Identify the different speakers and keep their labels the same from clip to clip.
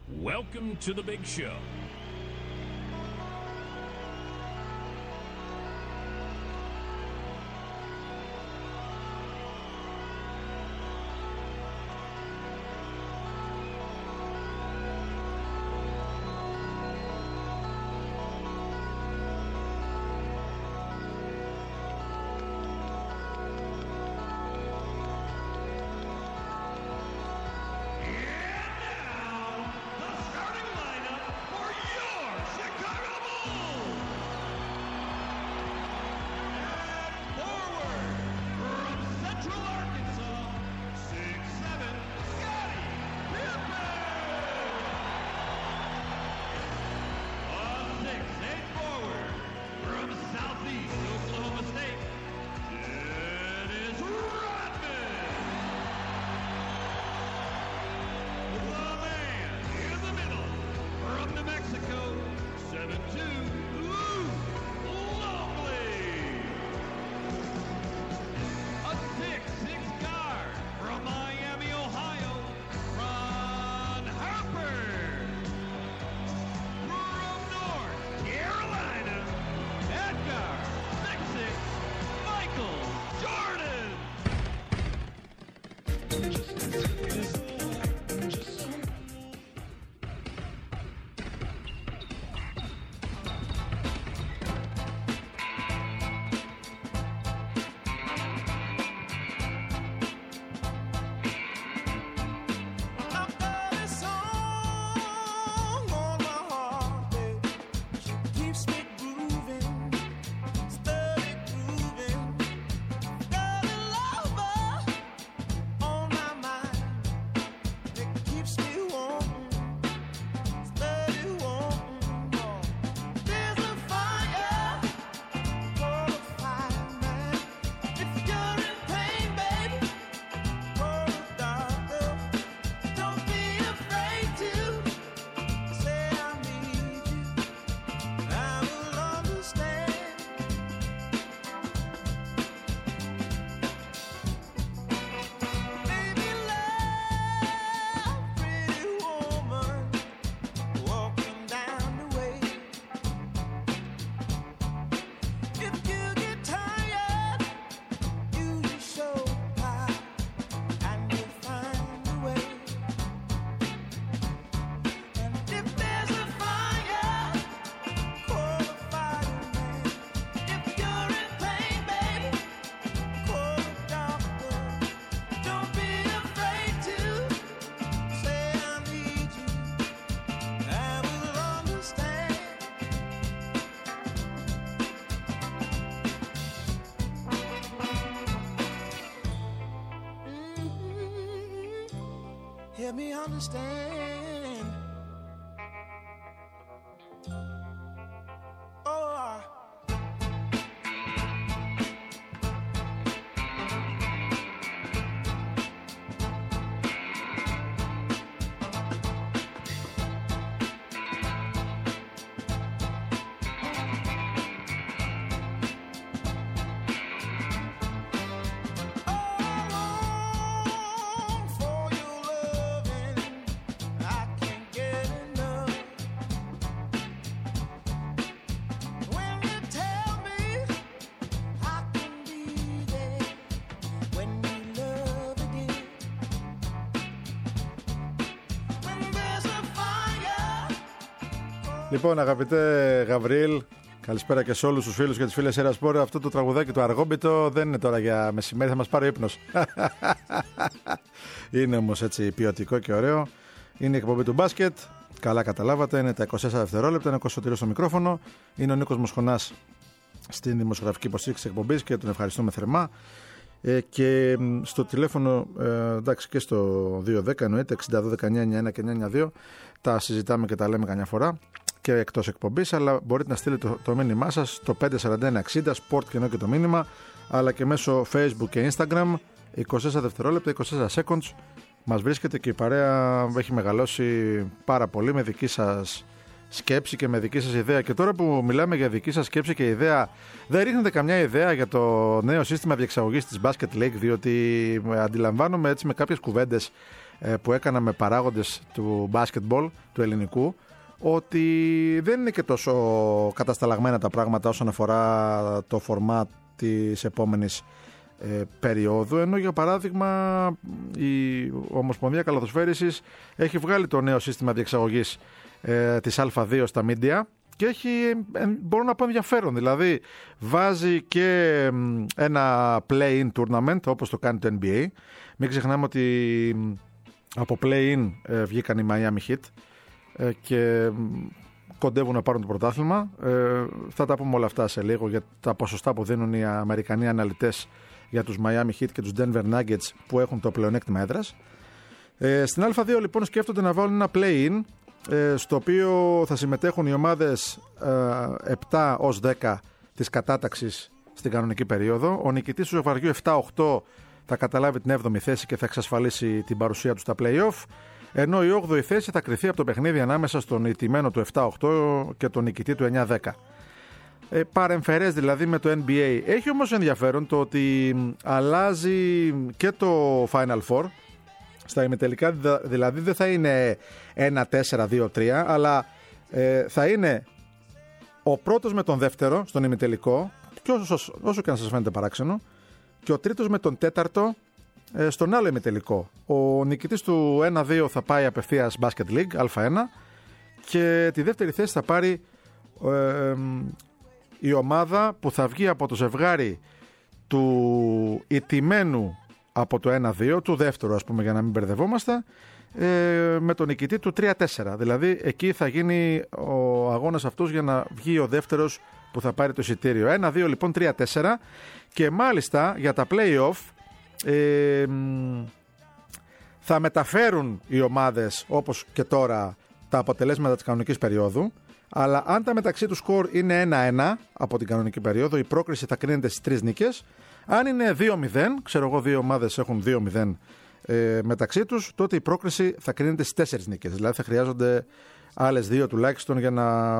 Speaker 1: Welcome to the big show.
Speaker 2: Help me understand. Oh,
Speaker 3: Λοιπόν, αγαπητέ Γαβρίλ, καλησπέρα και σε όλους τους φίλους και τις φίλες Ερασπόρ. Αυτό το τραγουδάκι το αργόμπιτο δεν είναι τώρα για μεσημέρι, θα μας πάρει ύπνος. Είναι όμως έτσι ποιοτικό και ωραίο. Είναι η εκπομπή του μπάσκετ. Καλά καταλάβατε, είναι τα 24 δευτερόλεπτα. Είναι ο Κωνσταντίνος στο μικρόφωνο. Είναι ο Νίκος Μοσχονάς στην δημοσιογραφική υποστήριξη της εκπομπής και τον ευχαριστούμε θερμά. Και στο τηλέφωνο, εντάξει, και στο 210 εννοείται 62-19-91 και 92 τα συζητάμε και τα λέμε καμιά φορά και εκτός εκπομπής, αλλά μπορείτε να στείλετε το μήνυμά σας στο 54160 sport και ενώ και το μήνυμα, αλλά και μέσω Facebook και Instagram. 24 δευτερόλεπτα, 24 seconds μας βρίσκεται και η παρέα έχει μεγαλώσει πάρα πολύ με δική σας σκέψη και με δική σας ιδέα. Και τώρα που μιλάμε για δική σας σκέψη και ιδέα, δεν ρίχνετε καμιά ιδέα για το νέο σύστημα διεξαγωγής της Basket League, διότι αντιλαμβάνομαι έτσι με κάποιες κουβέντες που έκανα με παράγοντες του μπάσκετμπολ, του ελληνικού, ότι δεν είναι και τόσο κατασταλαγμένα τα πράγματα όσον αφορά το φορμάτ της επόμενης περίοδου, ενώ για παράδειγμα η Ομοσπονδία Καλαθοσφαίρισης έχει βγάλει το νέο σύστημα διεξαγωγής της Α2 στα media και έχει, μπορώ να πω, ενδιαφέρον. Δηλαδή βάζει και ένα play-in tournament όπως το κάνει το NBA. Μην ξεχνάμε ότι από play-in βγήκαν οι Miami Heat και κοντεύουν να πάρουν το πρωτάθλημα. Θα τα πούμε όλα αυτά σε λίγο για τα ποσοστά που δίνουν οι Αμερικανοί αναλυτές για τους Miami Heat και τους Denver Nuggets που έχουν το πλεονέκτημα έδρας. Στην Α2 λοιπόν σκέφτονται να βάλουν ένα play-in στο οποίο θα συμμετέχουν οι ομάδες 7 ως 10 της κατάταξης στην κανονική περίοδο. Ο νικητής του ζευγαριού 7-8 θα καταλάβει την 7η θέση και θα εξασφαλίσει την παρουσία του στα play-off, ενώ η 8η θέση θα κριθεί από το παιχνίδι ανάμεσα στον ηττημένο του 7-8 και τον νικητή του 9-10. Παρεμφερές δηλαδή με το NBA. Έχει όμως ενδιαφέρον το ότι αλλάζει και το Final Four. Στα ημιτελικά δηλαδή δεν θα είναι 1-4-2-3, αλλά θα είναι ο πρώτος με τον δεύτερο στον ημιτελικό, και όσο και να σας φαίνεται παράξενο, και ο τρίτος με τον τέταρτο στον άλλο ημιτελικό. Ο νικητής του 1-2 θα πάει απευθείας Basket League Α1 και τη δεύτερη θέση θα πάρει η ομάδα που θα βγει από το ζευγάρι του ηττημένου από το 1-2, του δεύτερου ας πούμε, για να μην μπερδευόμαστε, με τον νικητή του 3-4. Δηλαδή εκεί θα γίνει ο αγώνας αυτός για να βγει ο δεύτερος που θα πάρει το εισιτήριο. 1-2 λοιπόν, 3-4, και μάλιστα για τα play-off θα μεταφέρουν οι ομάδες όπως και τώρα τα αποτελέσματα της κανονικής περίοδου, αλλά αν τα μεταξύ του σκορ είναι 1-1 από την κανονική περίοδο, η πρόκριση θα κρίνεται στις 3 νίκες. Αν είναι 2-0, ξέρω εγώ, δύο ομάδες έχουν 2-0 μεταξύ τους, τότε η πρόκριση θα κρίνεται στις 4 νίκες. Δηλαδή θα χρειάζονται άλλες 2 τουλάχιστον για να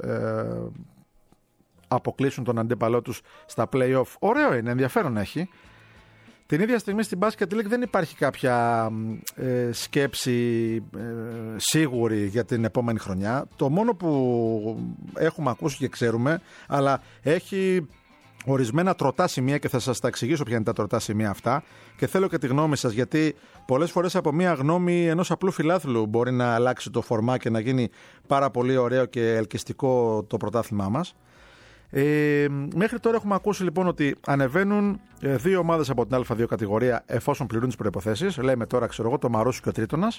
Speaker 3: αποκλείσουν τον αντίπαλό τους στα play-off. Ωραίο είναι, ενδιαφέρον έχει. Την ίδια στιγμή στην Basket League δεν υπάρχει κάποια σκέψη σίγουρη για την επόμενη χρονιά. Το μόνο που έχουμε ακούσει και ξέρουμε, αλλά έχει ορισμένα τροτά σημεία και θα σας τα εξηγήσω ποια είναι τα τροτά σημεία αυτά, και θέλω και τη γνώμη σας, γιατί πολλές φορές από μια γνώμη ενός απλού φιλάθλου μπορεί να αλλάξει το φορμά και να γίνει πάρα πολύ ωραίο και ελκυστικό το πρωτάθλημά μας. Μέχρι τώρα έχουμε ακούσει λοιπόν ότι ανεβαίνουν 2 ομάδες από την Α2 κατηγορία εφόσον πληρούν τις προϋποθέσεις. Λέμε τώρα, ξέρω εγώ, το Μαρούσι και ο Τρίτονας.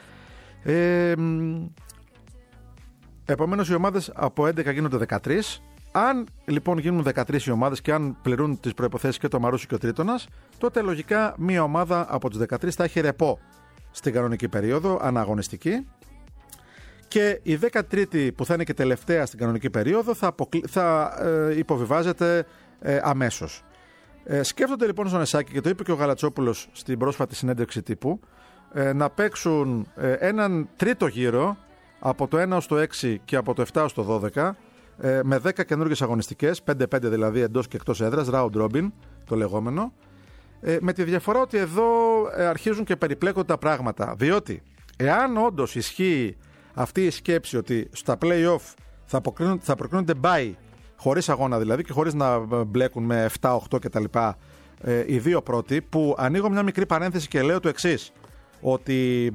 Speaker 3: Επομένως οι ομάδες από 11 γίνονται 13. Αν λοιπόν γίνουν 13 οι ομάδες και αν πληρούν τις προϋποθέσεις και το Μαρούσι και ο Τρίτονας, τότε λογικά μία ομάδα από τις 13 θα έχει ρεπό στην κανονική περίοδο, αναγωνιστική. Και η 13η που θα είναι και τελευταία στην κανονική περίοδο θα υποβιβάζεται αμέσως. Σκέφτονται λοιπόν στον Εσάκη, και το είπε και ο Γαλατσόπουλος στην πρόσφατη συνέντευξη τύπου, να παίξουν έναν τρίτο γύρο από το 1 ως το 6 και από το 7 ως το 12 με 10 καινούργιες αγωνιστικές, 5-5 δηλαδή εντός και εκτός έδρας, round robin το λεγόμενο, με τη διαφορά ότι εδώ αρχίζουν και περιπλέκονται τα πράγματα, διότι εάν όντως ισχύει αυτή η σκέψη ότι στα play-off θα προκρίνονται bye, χωρίς αγώνα δηλαδή και χωρίς να μπλέκουν με 7-8 κτλ. Οι δύο πρώτοι, που ανοίγω μια μικρή παρένθεση και λέω το εξής, ότι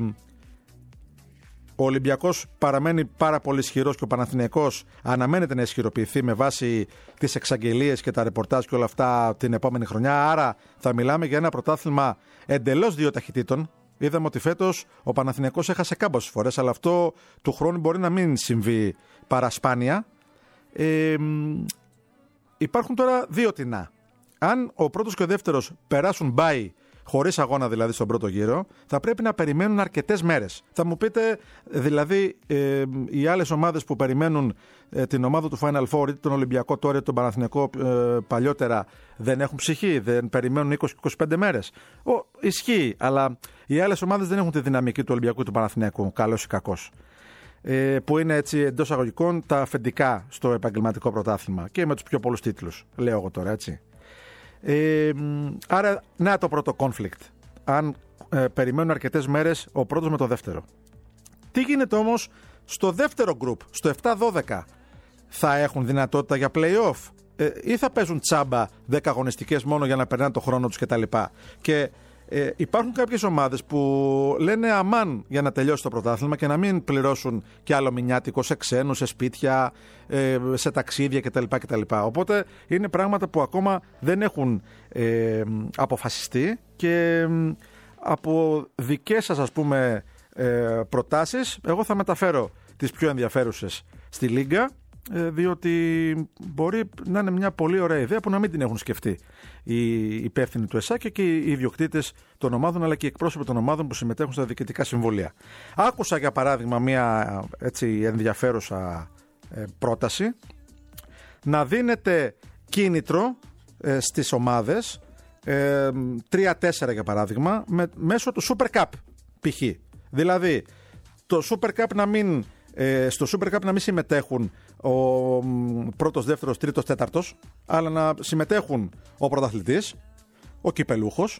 Speaker 3: ο Ολυμπιακός παραμένει πάρα πολύ ισχυρός και ο Παναθηναϊκός αναμένεται να ισχυροποιηθεί με βάση τις εξαγγελίες και τα ρεπορτάζ και όλα αυτά την επόμενη χρονιά. Άρα θα μιλάμε για ένα πρωτάθλημα εντελώς 2 ταχυτήτων. Είδαμε ότι φέτος ο Παναθηναϊκός έχασε κάμποσες φορές, αλλά αυτό του χρόνου μπορεί να μην συμβεί παρασπάνια. Υπάρχουν τώρα 2 τεινά. Αν ο πρώτος και ο δεύτερος περάσουν bye, χωρίς αγώνα δηλαδή στον πρώτο γύρο, θα πρέπει να περιμένουν αρκετές μέρες. Θα μου πείτε, δηλαδή, οι άλλες ομάδες που περιμένουν την ομάδα του Final Four, είτε τον Ολυμπιακό τώρα είτε τον Παναθηναϊκό παλιότερα, δεν έχουν ψυχή, δεν περιμένουν 20-25 μέρες. Ισχύει, αλλά οι άλλες ομάδες δεν έχουν τη δυναμική του Ολυμπιακού ή του Παναθηναϊκού, καλός ή κακός. Που είναι έτσι εντός αγωγικών τα αφεντικά στο επαγγελματικό πρωτάθλημα και με τους πιο πολλούς τίτλους, λέω εγώ τώρα, έτσι. Άρα, να το πρώτο conflict. Αν περιμένουν αρκετές μέρες ο πρώτος με το δεύτερο. Τι γίνεται όμως στο δεύτερο group, στο 7-12? Θα έχουν δυνατότητα για play-off ή θα παίζουν τσάμπα 10 αγωνιστικές μόνο για να περνάνε το χρόνο τους κτλ. Και υπάρχουν κάποιες ομάδες που λένε αμάν για να τελειώσει το πρωτάθλημα και να μην πληρώσουν κι άλλο μηνιάτικο σε ξένους, σε σπίτια, σε ταξίδια κτλ. Οπότε είναι πράγματα που ακόμα δεν έχουν αποφασιστεί και από δικές σας, ας πούμε, προτάσεις, εγώ θα μεταφέρω τις πιο ενδιαφέρουσες στη Λίγκα, διότι μπορεί να είναι μια πολύ ωραία ιδέα που να μην την έχουν σκεφτεί οι υπεύθυνοι του ΕΣΑ και οι ιδιοκτήτες των ομάδων, αλλά και οι εκπρόσωποι των ομάδων που συμμετέχουν στα διοικητικά συμβούλια. Άκουσα για παράδειγμα μια έτσι ενδιαφέρουσα πρόταση να δίνεται κίνητρο στις ομάδες 3-4 για παράδειγμα μέσω του Super Cup π.χ. Δηλαδή το Super Cup στο Super Cup να μην συμμετέχουν ο πρώτος, δεύτερος, τρίτος, τέταρτος, αλλά να συμμετέχουν ο πρωταθλητής, ο κυπελούχος,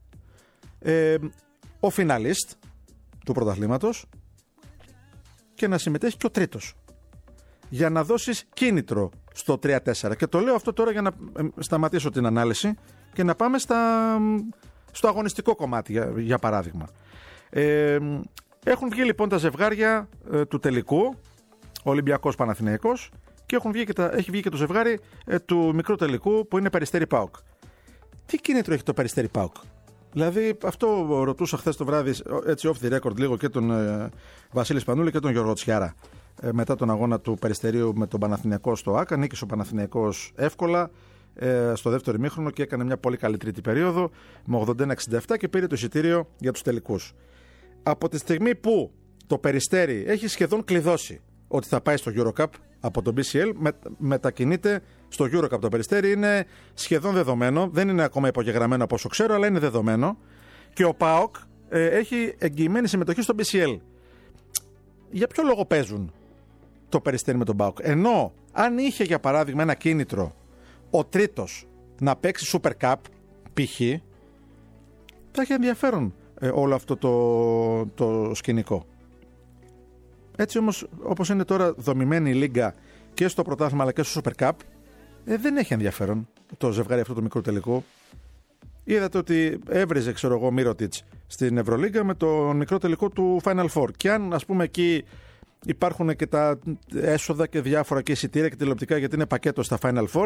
Speaker 3: ο φιναλίστ του πρωταθλήματος και να συμμετέχει και ο τρίτος, για να δώσεις κίνητρο στο 3-4. Και το λέω αυτό τώρα για να σταματήσω την ανάλυση και να πάμε στο αγωνιστικό κομμάτι, για παράδειγμα. Έχουν βγει λοιπόν τα ζευγάρια του τελικού, Ολυμπιακός Παναθηναϊκός, και έχει βγει και το ζευγάρι του μικρού τελικού που είναι Περιστέρι ΠΑΟΚ. Τι κίνητρο έχει το Περιστέρι ΠΑΟΚ? Δηλαδή αυτό ρωτούσα χθες το βράδυ, έτσι off the record λίγο, και τον Βασίλη Σπανούλη και τον Γιώργο Τσιάρα μετά τον αγώνα του Περιστερίου με τον Παναθηναϊκό στο ΆΚΑ. Νίκησε ο Παναθηναϊκός εύκολα στο δεύτερο ημίχρονο και έκανε μια πολύ καλή τρίτη περίοδο με 81-67 και πήρε το εισιτήριο για τους τελικούς. Από τη στιγμή που το Περιστέρι έχει σχεδόν κλειδώσει ότι θα πάει στο EuroCup από το BCL, μετακινείται στο EuroCup. Το Περιστέρι είναι σχεδόν δεδομένο, δεν είναι ακόμα υπογεγραμμένο από όσο ξέρω, αλλά είναι δεδομένο. Και ο ΠΑΟΚ έχει εγγυημένη συμμετοχή στο BCL. Για ποιο λόγο παίζουν το Περιστέρι με τον ΠΑΟΚ? Ενώ αν είχε για παράδειγμα ένα κίνητρο ο τρίτος να παίξει Super Cup π.χ., θα έχει ενδιαφέρον όλο αυτό το σκηνικό. Έτσι όμως, όπως είναι τώρα δομημένη η Λίγκα και στο πρωτάθλημα αλλά και στο Super Cup, δεν έχει ενδιαφέρον το ζευγάρι αυτό του μικρού τελικού. Είδατε ότι έβριζε, ξέρω εγώ, Μίροτιτς στην Ευρωλίγκα με το μικρό τελικό του Final Four. Και αν, ας πούμε, εκεί υπάρχουν και τα έσοδα και διάφορα και εισιτήρια και τηλεοπτικά, γιατί είναι πακέτο στα Final Four,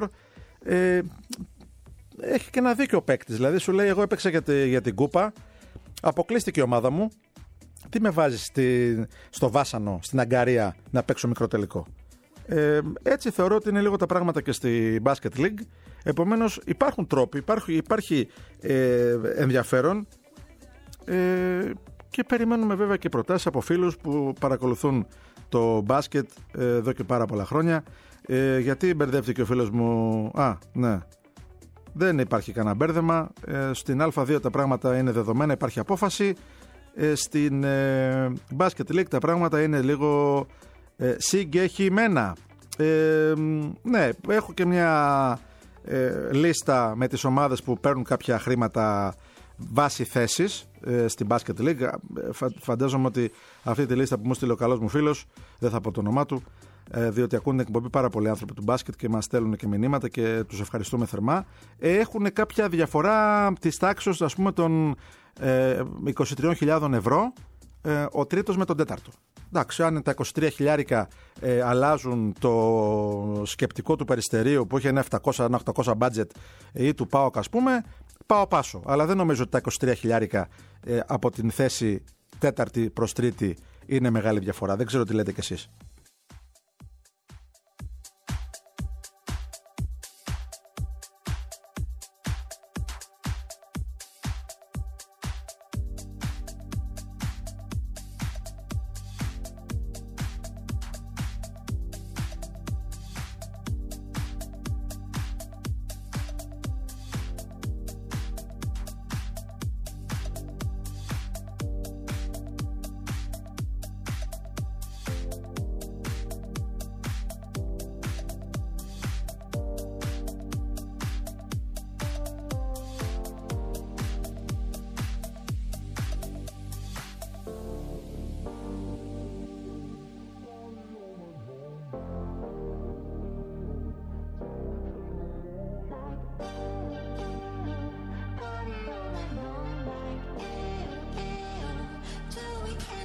Speaker 3: έχει και ένα δίκιο παίκτης. Δηλαδή σου λέει, εγώ έπαιξα για την κούπα, αποκλείστηκε η ομάδα μου, τι με βάζεις στο Βάσανο, στην Αγκαρία, να παίξω μικρό τελικό? Έτσι θεωρώ ότι είναι λίγο τα πράγματα και στη Basket League. Επομένως υπάρχουν τρόποι, υπάρχει ενδιαφέρον και περιμένουμε βέβαια και προτάσεις από φίλους που παρακολουθούν το μπάσκετ εδώ και πάρα πολλά χρόνια. Γιατί μπερδεύτηκε ο φίλος μου? Ναι, δεν υπάρχει κανένα μπέρδεμα. Στην Α2 τα πράγματα είναι δεδομένα, υπάρχει απόφαση. Στην Basket League τα πράγματα είναι λίγο συγκεχημένα. Ναι, έχω και μια λίστα με τις ομάδες που παίρνουν κάποια χρήματα βάση θέσης στην Basket League. Φαντάζομαι ότι αυτή τη λίστα που μου στείλε ο καλός μου φίλος, δεν θα πω το όνομά του, διότι ακούν την εκπομπή πάρα πολλοί άνθρωποι του μπάσκετ και μας στέλνουν και μηνύματα και τους ευχαριστούμε θερμά. Έχουν κάποια διαφορά της τάξης, ας πούμε, των 23.000 ευρώ ο τρίτος με τον τέταρτο. Εντάξει, αν τα 23 χιλιάρικα αλλάζουν το σκεπτικό του Περιστερίου που είχε ένα 700-800 budget ή του ΠΑΟΚ, ας πούμε, πάω πάσο. Αλλά δεν νομίζω ότι τα 23 χιλιάρικα από την θέση τέταρτη προς τρίτη είναι μεγάλη διαφορά. Δεν ξέρω τι λέτε κι εσείς.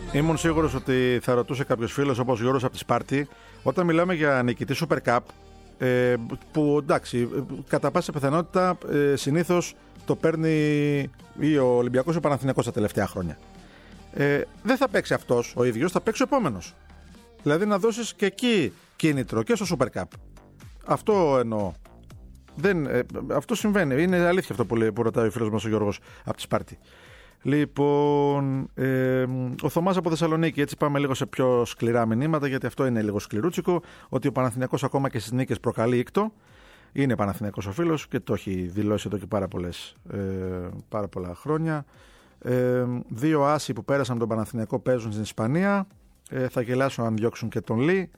Speaker 3: Ήμουν σίγουρος ότι θα ρωτούσε κάποιος φίλος όπως ο Γιώργος από τη Σπάρτη, όταν μιλάμε για νικητή Super Cup, που εντάξει, κατά πάσα πιθανότητα συνήθως το παίρνει ή ο Ολυμπιακός ή ο Παναθηναϊκός τα τελευταία χρόνια. Δεν θα παίξει αυτός ο ίδιος, θα παίξει ο επόμενος. Δηλαδή να δώσεις και εκεί κίνητρο και στο Super Cup. Αυτό εννοώ. Αυτό συμβαίνει. Είναι αλήθεια αυτό που ρωτάει ο φίλος μας ο Γιώργος από τη Σπάρτη. Λοιπόν, ο Θωμάς από Θεσσαλονίκη, έτσι πάμε λίγο σε πιο σκληρά μηνύματα, γιατί αυτό είναι λίγο σκληρούτσικο, ότι ο Παναθηναϊκός ακόμα και στις νίκες προκαλεί ήκτο. Είναι Παναθηναϊκός ο φίλος και το έχει δηλώσει εδώ και πάρα πολλά χρόνια. 2 άσοι που πέρασαν τον Παναθηναϊκό παίζουν στην Ισπανία. Θα γελάσω αν διώξουν και τον Λί.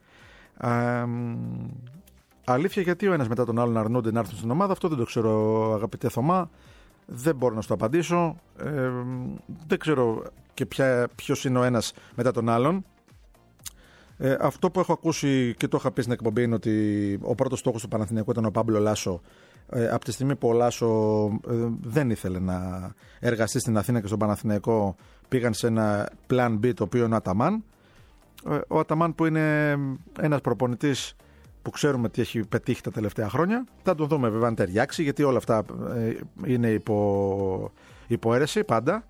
Speaker 3: Αλήθεια, γιατί ο ένας μετά τον άλλον αρνούνται να έρθουν στην ομάδα, αυτό δεν το ξέρω, αγαπητέ Θωμά. Δεν μπορώ να σου το απαντήσω. Δεν ξέρω και ποιος είναι ο ένας μετά τον άλλον. Αυτό που έχω ακούσει και το είχα πει στην εκπομπή είναι ότι ο πρώτος στόχος του Παναθηναϊκού ήταν ο Πάμπλο Λάσο. Από τη στιγμή που ο Λάσο δεν ήθελε να εργαστεί στην Αθήνα και στον Παναθηναϊκό, πήγαν σε ένα plan B, το οποίο είναι ο Αταμάν. Ο Αταμάν, που είναι ένας προπονητής που ξέρουμε τι έχει πετύχει τα τελευταία χρόνια. Θα τον δούμε βέβαια αν ταιριάξει, γιατί όλα αυτά είναι υπό αίρεση πάντα.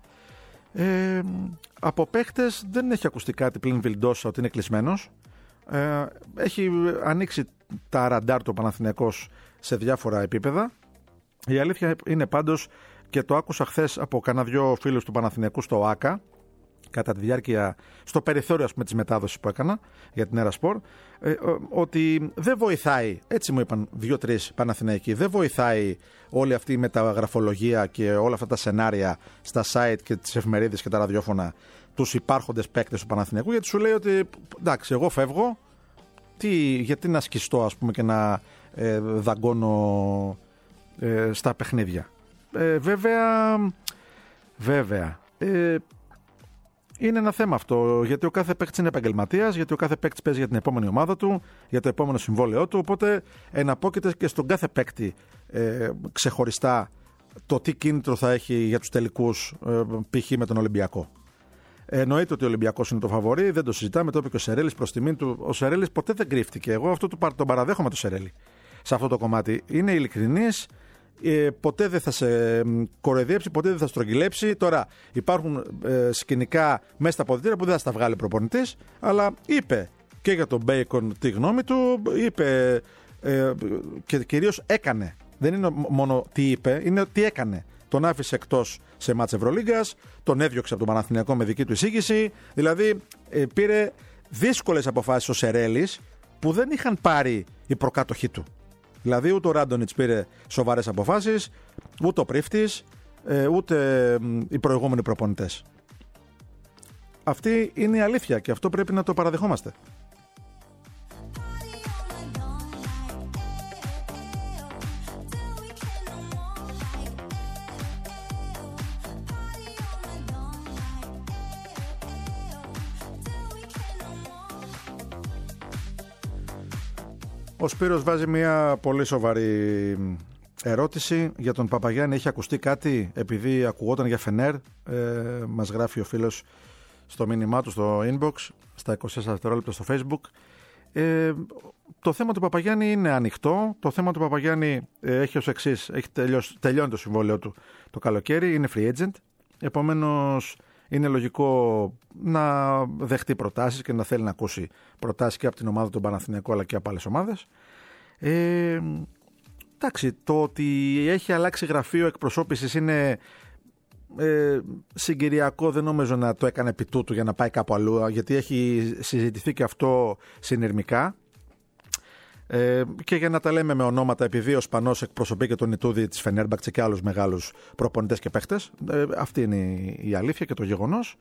Speaker 3: Από παίχτες δεν έχει ακουστεί κάτι πλην Βιλντόσα ότι είναι κλεισμένος. Έχει ανοίξει τα ραντάρ του Παναθηναϊκός σε διάφορα επίπεδα. Η αλήθεια είναι πάντως, και το άκουσα χθες από κανένα δυο φίλους του Παναθηναϊκού στο ΆΚΑ, κατά τη διάρκεια, στο περιθώριο της μετάδοσης που έκανα για την Αερασπορ, ότι δεν βοηθάει, έτσι μου είπαν 2-3 Παναθηναϊκοί, δεν βοηθάει όλη αυτή η μεταγραφολογία και όλα αυτά τα σενάρια στα site και τις εφημερίδες και τα ραδιόφωνα, τους υπάρχοντες παίκτες του Παναθηναϊκού, γιατί σου λέει ότι εντάξει, εγώ φεύγω, γιατί να σκιστώ, ας πούμε, και να δαγκώνω στα παιχνίδια. Βέβαια, είναι ένα θέμα αυτό, γιατί ο κάθε παίκτης είναι επαγγελματίας, γιατί ο κάθε παίκτης παίζει για την επόμενη ομάδα του, για το επόμενο συμβόλαιό του, οπότε εναπόκειται και στον κάθε παίκτη ξεχωριστά το τι κίνητρο θα έχει για τους τελικούς, π.χ. με τον Ολυμπιακό. Εννοείται ότι ο Ολυμπιακός είναι το φαβορί, δεν το συζητάμε, το είπε και ο Σερέλης προς τιμήν του. Ο Σερέλης ποτέ δεν κρύφτηκε. Εγώ αυτό τον παραδέχομαι το Σερέλη σε αυτό το κομμάτι. Είναι ειλικρινής. Ποτέ δεν θα σε κοροϊδέψει, ποτέ δεν θα στρογγυλέψει. Τώρα υπάρχουν σκηνικά μέσα στα αποδυτήρια που δεν θα στα βγάλει προπονητής, αλλά είπε και για τον Μπέικον τη γνώμη του, είπε και κυρίως έκανε. Δεν είναι μόνο τι είπε, είναι τι έκανε. Τον άφησε εκτός σε μάτς Ευρωλίγκας, τον έδιωξε από τον Παναθηναϊκό με δική του εισήγηση. Δηλαδή πήρε δύσκολες αποφάσεις ο Σερέλης που δεν είχαν πάρει οι προκάτοχοί του. Δηλαδή ούτε ο Ράντονιτς πήρε σοβαρές αποφάσεις, ούτε ο Πρίφτης, ούτε οι προηγούμενοι προπονητές. Αυτή είναι η αλήθεια και αυτό πρέπει να το παραδεχόμαστε. Ο Σπύρος βάζει μια πολύ σοβαρή ερώτηση για τον Παπαγιάννη. Έχει ακουστεί κάτι, επειδή ακουγόταν για Φενέρ? Μας γράφει ο φίλος στο μήνυμά του στο inbox, στα 24 δευτερόλεπτα στο Facebook. Το θέμα του Παπαγιάννη είναι ανοιχτό. Το θέμα του Παπαγιάννη έχει ως εξής: τελειώνει το συμβόλαιο του το καλοκαίρι, είναι free agent. Επομένως είναι λογικό να δεχτεί προτάσεις και να θέλει να ακούσει προτάσεις και από την ομάδα του Παναθηναϊκού αλλά και από άλλες ομάδες. Εντάξει, το ότι έχει αλλάξει γραφείο εκπροσώπησης είναι συγκυριακό, δεν νομίζω να το έκανε επί τούτου για να πάει κάπου αλλού, γιατί έχει συζητηθεί και αυτό συνειρμικά. Και για να τα λέμε με ονόματα, επειδή ο Σπανός εκπροσωπεί και τον Ιτούδη της Φενέρμπαχτσε και άλλους μεγάλους προπονητές και παίχτες, αυτή είναι η αλήθεια και το γεγονός.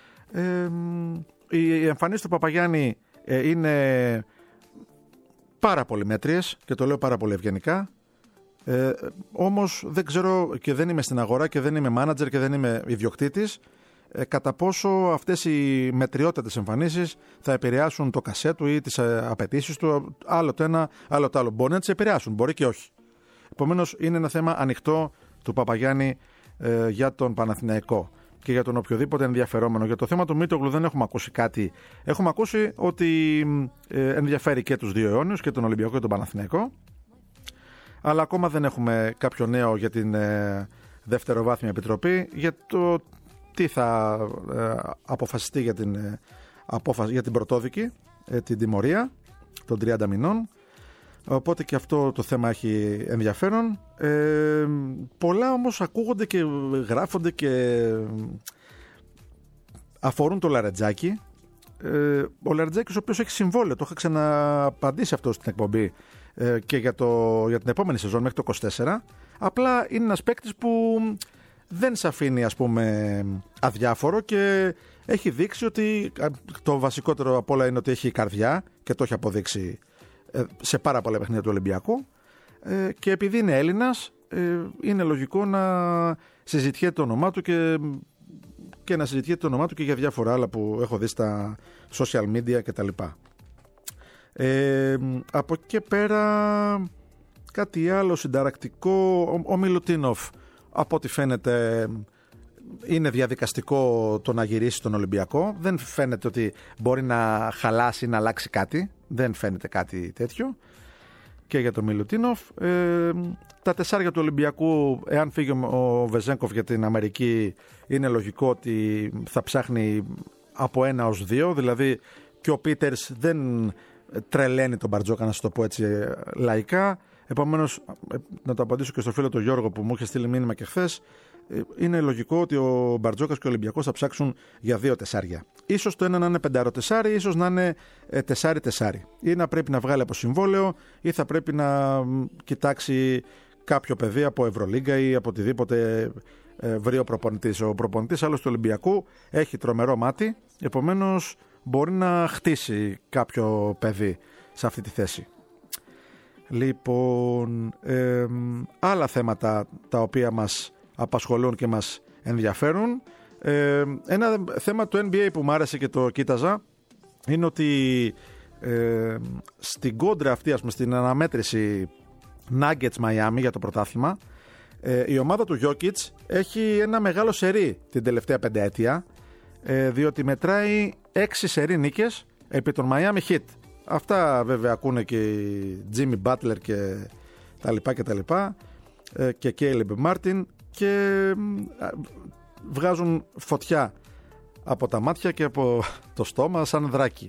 Speaker 3: Οι εμφανίσεις του Παπαγιάννη είναι πάρα πολύ μέτριες και το λέω πάρα πολύ ευγενικά. Όμως δεν ξέρω, και δεν είμαι στην αγορά και δεν είμαι μάνατζερ και δεν είμαι ιδιοκτήτης, κατά πόσο αυτές οι μετριότατες εμφανίσεις θα επηρεάσουν το κασέ του ή τις απαιτήσεις του, άλλο το ένα, άλλο το άλλο. Μπορεί να τις επηρεάσουν, μπορεί και όχι. Επομένως είναι ένα θέμα ανοιχτό του Παπαγιάννη για τον Παναθηναϊκό. και για τον οποιοδήποτε ενδιαφερόμενο. Για το θέμα του Μίτογλου δεν έχουμε ακούσει κάτι. Έχουμε ακούσει ότι ενδιαφέρει και τους δύο αιώνιους, και τον Ολυμπιακό και τον Παναθηναϊκό. Αλλά ακόμα δεν έχουμε κάποιο νέο για την δευτεροβάθμια επιτροπή, για το τι θα αποφασιστεί για την πρωτόδικη, την τιμωρία των 30 μηνών. Οπότε και αυτό το θέμα έχει ενδιαφέρον. Πολλά όμως ακούγονται και γράφονται και αφορούν το Λαρετζάκη. Ο Λαρετζάκης, ο οποίος έχει συμβόλαιο, το είχα ξαναπαντήσει αυτό στην εκπομπή, και για την επόμενη σεζόν μέχρι το 24. Απλά είναι ένας παίκτης που δεν σε αφήνει, ας πούμε, αδιάφορο, και έχει δείξει ότι το βασικότερο απ' όλα είναι ότι έχει καρδιά, και το έχει αποδείξει σε πάρα πολλά παιχνίδια του Ολυμπιακού, και επειδή είναι Έλληνας, είναι λογικό να συζητιέται το όνομά του και να συζητιέται το όνομά του και για διάφορα άλλα που έχω δει στα social media κτλ. Από εκεί και πέρα κάτι άλλο συνταρακτικό. Ο Μιλουτίνοφ, από ό,τι φαίνεται, είναι διαδικαστικό το να γυρίσει τον Ολυμπιακό. Δεν φαίνεται ότι μπορεί να χαλάσει, να αλλάξει κάτι. Δεν φαίνεται κάτι τέτοιο. Και για τον Μιλουτίνοφ, τα τεσσάρια του Ολυμπιακού, εάν φύγει ο Βεζένκοφ για την Αμερική, είναι λογικό ότι θα ψάχνει από 1 ως 2. Δηλαδή και ο Πίτερς δεν τρελαίνει τον Μπαρτζόκα, να σας το πω έτσι λαϊκά. Επομένως, να το απαντήσω και στο φίλο του Γιώργο που μου είχε στείλει μήνυμα και χθες, είναι λογικό ότι ο Μπαρτζόκας και ο Ολυμπιακός θα ψάξουν για 2 τεσσάρια. Ίσως το ένα να είναι 5-τεσάρι, ίσως να είναι 4-τεσάρι. Ή να πρέπει να βγάλει από συμβόλαιο, ή θα πρέπει να κοιτάξει κάποιο παιδί από Ευρωλίγκα ή από οτιδήποτε βρει ο προπονητής. Ο προπονητής άλλος του Ολυμπιακού έχει τρομερό μάτι, επομένως μπορεί να χτίσει κάποιο παιδί σε αυτή τη θέση. Λοιπόν, άλλα θέματα τα οποία μας απασχολούν και μας ενδιαφέρουν. Ένα θέμα του NBA που μου άρεσε και το κοίταζα είναι ότι στην κόντρα αυτή, ας πούμε, στην αναμέτρηση Nuggets Miami για το πρωτάθλημα, η ομάδα του Jokic έχει ένα μεγάλο σερί την τελευταία πενταετία, διότι μετράει 6 σερί νίκες επί των Miami Heat. Αυτά βέβαια ακούνε και οι Jimmy Butler και τα λοιπά και Caleb Martin, και βγάζουν φωτιά από τα μάτια και από το στόμα σαν δράκι.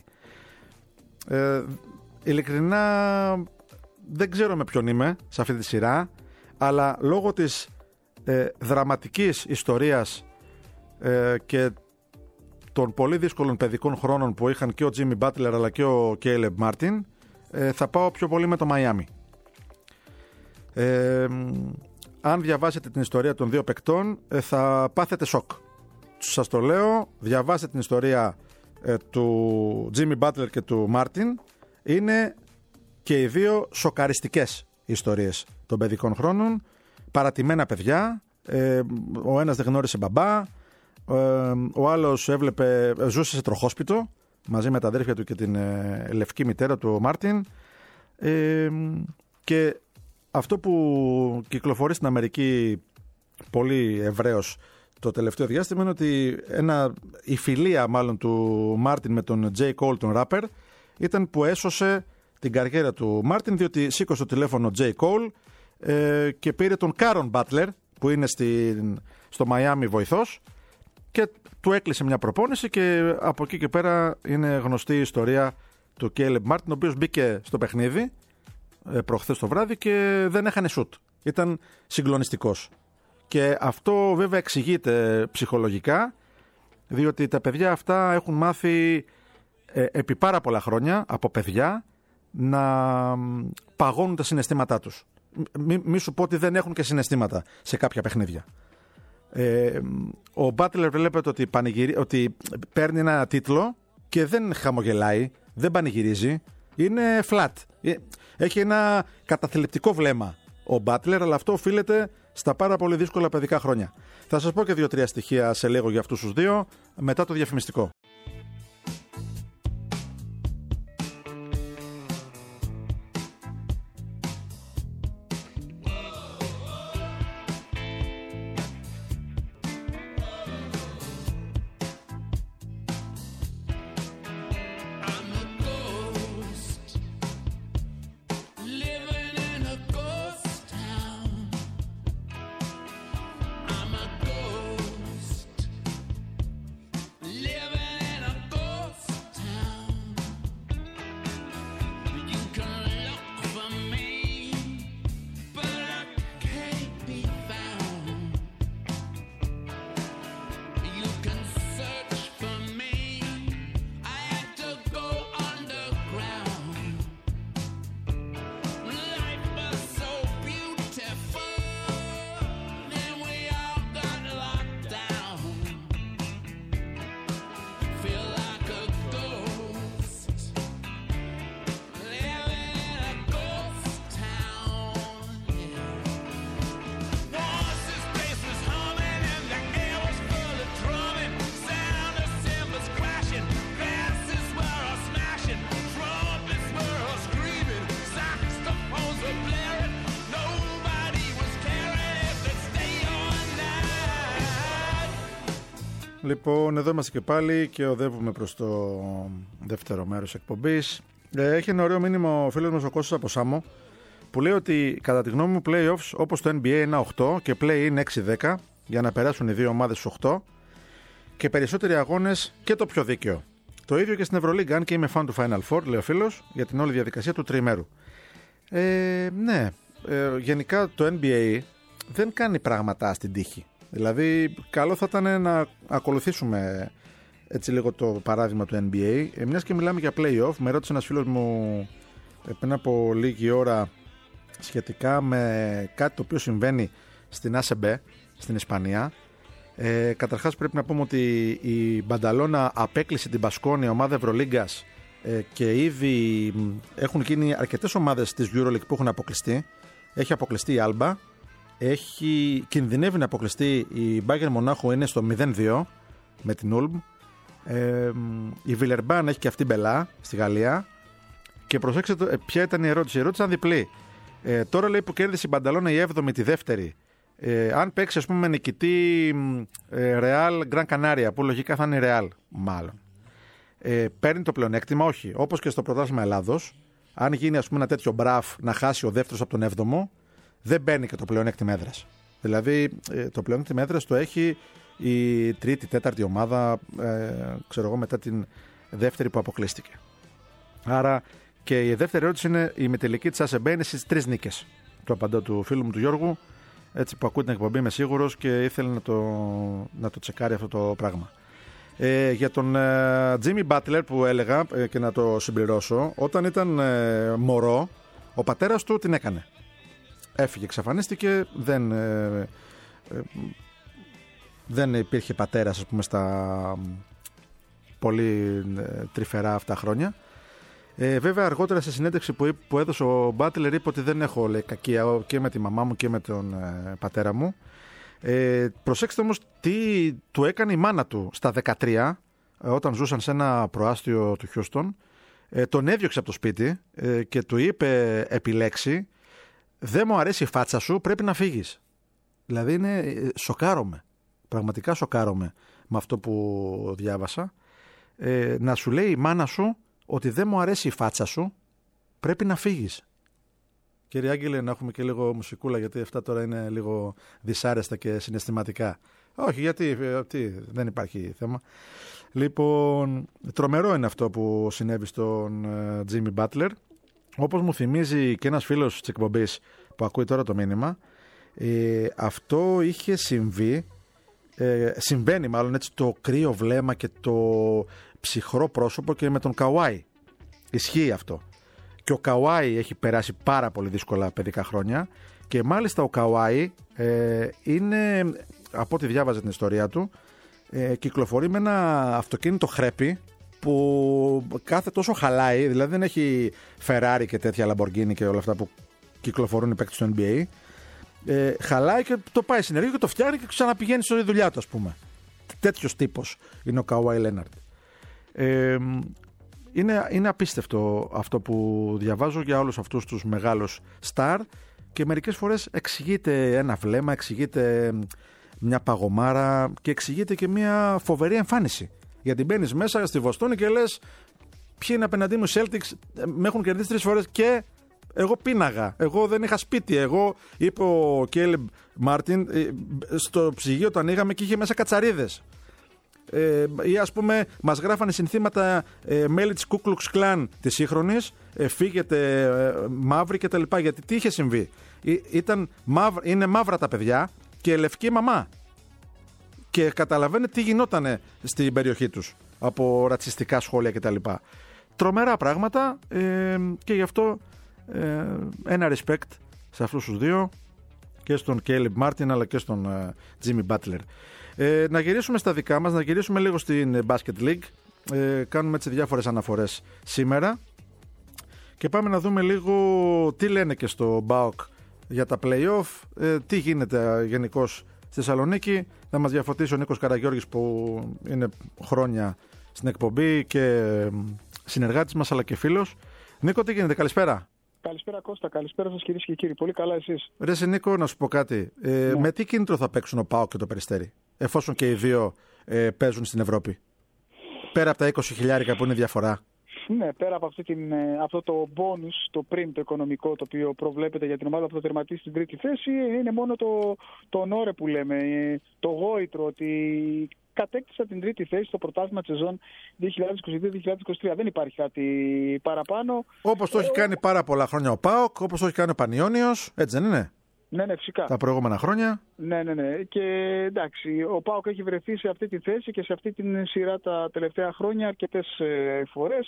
Speaker 3: Ειλικρινά δεν ξέρω με ποιον είμαι σε αυτή τη σειρά, αλλά λόγω της δραματικής ιστορίας και των πολύ δύσκολων παιδικών χρόνων που είχαν και ο Jimmy Butler αλλά και ο Caleb Martin, θα πάω πιο πολύ με το Miami. Αν διαβάσετε την ιστορία των δύο παικτών, θα πάθετε σοκ. Σας το λέω, διαβάστε την ιστορία του Jimmy Butler και του Martin. Είναι και οι δύο σοκαριστικές ιστορίες των παιδικών χρόνων. Παρατημένα παιδιά, ο ένας δεν γνώρισε μπαμπά, ο άλλος ζούσε σε τροχόσπιτο μαζί με τα αδέρφια του και την λευκή μητέρα του, ο Μάρτιν, και αυτό που κυκλοφορεί στην Αμερική πολύ ευρέως το τελευταίο διάστημα είναι ότι η φιλία μάλλον του Μάρτιν με τον J. Cole, τον rapper, ήταν που έσωσε την καριέρα του Μάρτιν, διότι σήκωσε το τηλέφωνο J. Cole και πήρε τον Κάρον Μπάτλερ που είναι στο Μαϊάμι βοηθός και του έκλεισε μια προπόνηση, και από εκεί και πέρα είναι γνωστή η ιστορία του Caleb Martin, ο οποίος μπήκε στο παιχνίδι προχθές το βράδυ και δεν έχανε σουτ. Ήταν συγκλονιστικός. Και αυτό βέβαια εξηγείται ψυχολογικά, διότι τα παιδιά αυτά έχουν μάθει επί πάρα πολλά χρόνια από παιδιά να παγώνουν τα συναισθήματά τους. Μη σου πω ότι δεν έχουν και συναισθήματα σε κάποια παιχνίδια. Ο Μπάτλερ βλέπετε ότι παίρνει ένα τίτλο και δεν χαμογελάει, δεν πανηγυρίζει, είναι flat. Έχει ένα καταθλιπτικό βλέμμα ο Μπάτλερ, αλλά αυτό οφείλεται στα πάρα πολύ δύσκολα παιδικά χρόνια. Θα σας πω και 2-3 στοιχεία σε λίγο για αυτούς τους δύο μετά το διαφημιστικό. Λοιπόν, εδώ είμαστε και πάλι και οδεύουμε προς το δεύτερο μέρος εκπομπής. Έχει ένα ωραίο μήνυμα ο φίλος μας ο Κώστας από Σάμο που λέει ότι κατά τη γνώμη μου playoffs όπως το NBA είναι 8 και play είναι 6-10 για να περάσουν οι δύο ομάδες στους 8 και περισσότεροι αγώνες και το πιο δίκαιο. Το ίδιο και στην Ευρωλίγκα, αν και είμαι fan του Final Four, λέει ο φίλος, για την όλη διαδικασία του τριημέρου. Ναι, γενικά το NBA δεν κάνει πράγματα στην τύχη. Δηλαδή, καλό θα ήταν να ακολουθήσουμε έτσι λίγο το παράδειγμα του NBA. Μιας και μιλάμε για play-off, με ρώτησε ένας φίλος μου πριν από λίγη ώρα σχετικά με κάτι το οποίο συμβαίνει στην ACB, στην Ισπανία. Καταρχάς πρέπει να πούμε ότι η Μπανταλώνα απέκλεισε την Μπασκόνια, ομάδα Ευρωλίγκας, και ήδη έχουν γίνει αρκετές ομάδες της EuroLeague που έχουν αποκλειστεί. Έχει αποκλειστεί η Άλμπα, κινδυνεύει να αποκλειστεί η Bayern Μονάχο, είναι στο 0-2 με την Ulm. Η Βιλερμπάν έχει και αυτή μπελά στη Γαλλία. Και προσέξτε ποια ήταν η ερώτηση. Η ερώτηση ήταν διπλή. Τώρα λέει που κέρδισε η Μπανταλώνα η 7η τη δεύτερη. Αν παίξει ας πούμε με νικητή Real Gran Canaria, που λογικά θα είναι η Real μάλλον, παίρνει το πλεονέκτημα? Όχι. Όπως και στο πρωτάθλημα Ελλάδος, αν γίνει ας πούμε ένα τέτοιο μπραφ να χάσει ο δεύτερος από τον 7ο, δεν παίρνει και το πλεονέκτημα έδρας. Δηλαδή το πλεονέκτημα έδρας το έχει η τρίτη, τέταρτη ομάδα, ξέρω εγώ, μετά την δεύτερη που αποκλείστηκε. Άρα και η δεύτερη ερώτηση είναι η ημιτελική της ACB είναι στις 3 νίκες. Το απαντώ του φίλου μου του Γιώργου, έτσι που ακούει την εκπομπή, είμαι σίγουρος και ήθελε να το τσεκάρει αυτό το πράγμα. Για τον Jimmy Butler που έλεγα και να το συμπληρώσω, όταν ήταν μωρό, ο πατέρας του την έκανε. Έφυγε, εξαφανίστηκε, δεν υπήρχε πατέρας ας πούμε στα πολύ τρυφερά αυτά χρόνια. Βέβαια αργότερα σε συνέντευξη που έδωσε ο Μπάτλερ είπε ότι δεν έχω, λέει, κακία και με τη μαμά μου και με τον πατέρα μου. Προσέξτε όμως τι του έκανε η μάνα του στα 13 όταν ζούσαν σε ένα προάστιο του Χιούστον. Τον έδιωξε από το σπίτι και του είπε επιλέξει, δεν μου αρέσει η φάτσα σου, πρέπει να φύγεις. Δηλαδή σοκάρομαι, πραγματικά σοκάρομαι με αυτό που διάβασα. Να σου λέει η μάνα σου ότι δεν μου αρέσει η φάτσα σου, πρέπει να φύγεις. Κύριε Άγγελε, να έχουμε και λίγο μουσικούλα, γιατί αυτά τώρα είναι λίγο δυσάρεστα και συναισθηματικά. Όχι, γιατί δεν υπάρχει θέμα. Λοιπόν, τρομερό είναι αυτό που συνέβη στον Jimmy Butler. Όπως μου θυμίζει και ένας φίλος της εκπομπής που ακούει τώρα το μήνυμα, αυτό είχε συμβεί, συμβαίνει μάλλον έτσι, το κρύο βλέμμα και το ψυχρό πρόσωπο και με τον Καουάι. Ισχύει αυτό. Και ο Καουάι έχει περάσει πάρα πολύ δύσκολα παιδικά χρόνια και μάλιστα ο Καουάι είναι, από ό,τι διάβαζε την ιστορία του, κυκλοφορεί με ένα αυτοκίνητο χρέπι που κάθε τόσο χαλάει, δηλαδή δεν έχει Ferrari και τέτοια Lamborghini και όλα αυτά που κυκλοφορούν οι παίκτες του NBA. Χαλάει και το πάει συνεργείο και το φτιάχνει και ξαναπηγαίνει στη δουλειά του, ας πούμε. Τέτοιος τύπος είναι ο Καουάι Λέναρτ. Είναι απίστευτο αυτό που διαβάζω για όλους αυτούς τους μεγάλους στάρ και μερικές φορές εξηγείται ένα βλέμμα, εξηγείται μια παγωμάρα και εξηγείται και μια φοβερή εμφάνιση. Γιατί μπαίνεις μέσα στη Βοστόνη και λες ποιοι είναι απέναντί μου οι Celtics, με έχουν κερδίσει 3 φορές και εγώ πίναγα, εγώ δεν είχα σπίτι, εγώ, είπε ο Κέλεμ Μάρτιν, στο ψυγείο το ανοίγαμε και είχε μέσα κατσαρίδες. Ή ας πούμε μας γράφανε συνθήματα μέλη της Ku Klux Klan της σύγχρονης, φύγετε μαύροι και τα λοιπά. Γιατί τι είχε συμβεί, είναι μαύρα τα παιδιά και λευκή μαμά και καταλαβαίνετε τι γινότανε στην περιοχή τους από ρατσιστικά σχόλια και τα λοιπά. Τρομερά πράγματα και γι' αυτό ένα respect σε αυτούς τους δύο, και στον Caleb Martin αλλά και στον Jimmy Butler. Να γυρίσουμε στα δικά μας, να γυρίσουμε λίγο στην Basket League. Κάνουμε έτσι διάφορες αναφορές σήμερα και πάμε να δούμε λίγο τι λένε και στο ΠΑΟΚ για τα play-off, τι γίνεται γενικώς στη Θεσσαλονίκη. Θα μας διαφωτίσει ο Νίκος Καραγιώργης που είναι χρόνια στην εκπομπή και συνεργάτης μας αλλά και φίλος. Νίκο, τι γίνεται, καλησπέρα.
Speaker 4: Καλησπέρα Κώστα, καλησπέρα σας κυρίες και κύριοι. Πολύ καλά εσείς.
Speaker 3: Ρε Νίκο, να σου πω κάτι. Με τι κίνητρο θα παίξουν ο ΠΑΟΚ και το Περιστέρι, εφόσον και οι δύο παίζουν στην Ευρώπη. Πέρα από τα 20.000 που είναι διαφορά.
Speaker 4: Ναι, πέρα από αυτό το bonus, το πριν το οικονομικό, το οποίο προβλέπεται για την ομάδα που θα τερματίσει στην τρίτη θέση, είναι μόνο το όνορε που λέμε, το γόητρο ότι κατέκτησα την τρίτη θέση στο πρωτάθλημα της σεζόν 2022-2023. Δεν υπάρχει κάτι παραπάνω.
Speaker 3: Όπως το έχει κάνει πάρα πολλά χρόνια ο ΠΑΟΚ, όπως το έχει κάνει ο Πανιώνιος, έτσι δεν είναι?
Speaker 4: Ναι, φυσικά.
Speaker 3: Τα προηγούμενα χρόνια. Ναι.
Speaker 4: Και εντάξει, ο ΠΑΟΚ έχει βρεθεί σε αυτή τη θέση και σε αυτή την σειρά τα τελευταία χρόνια αρκετές φορές.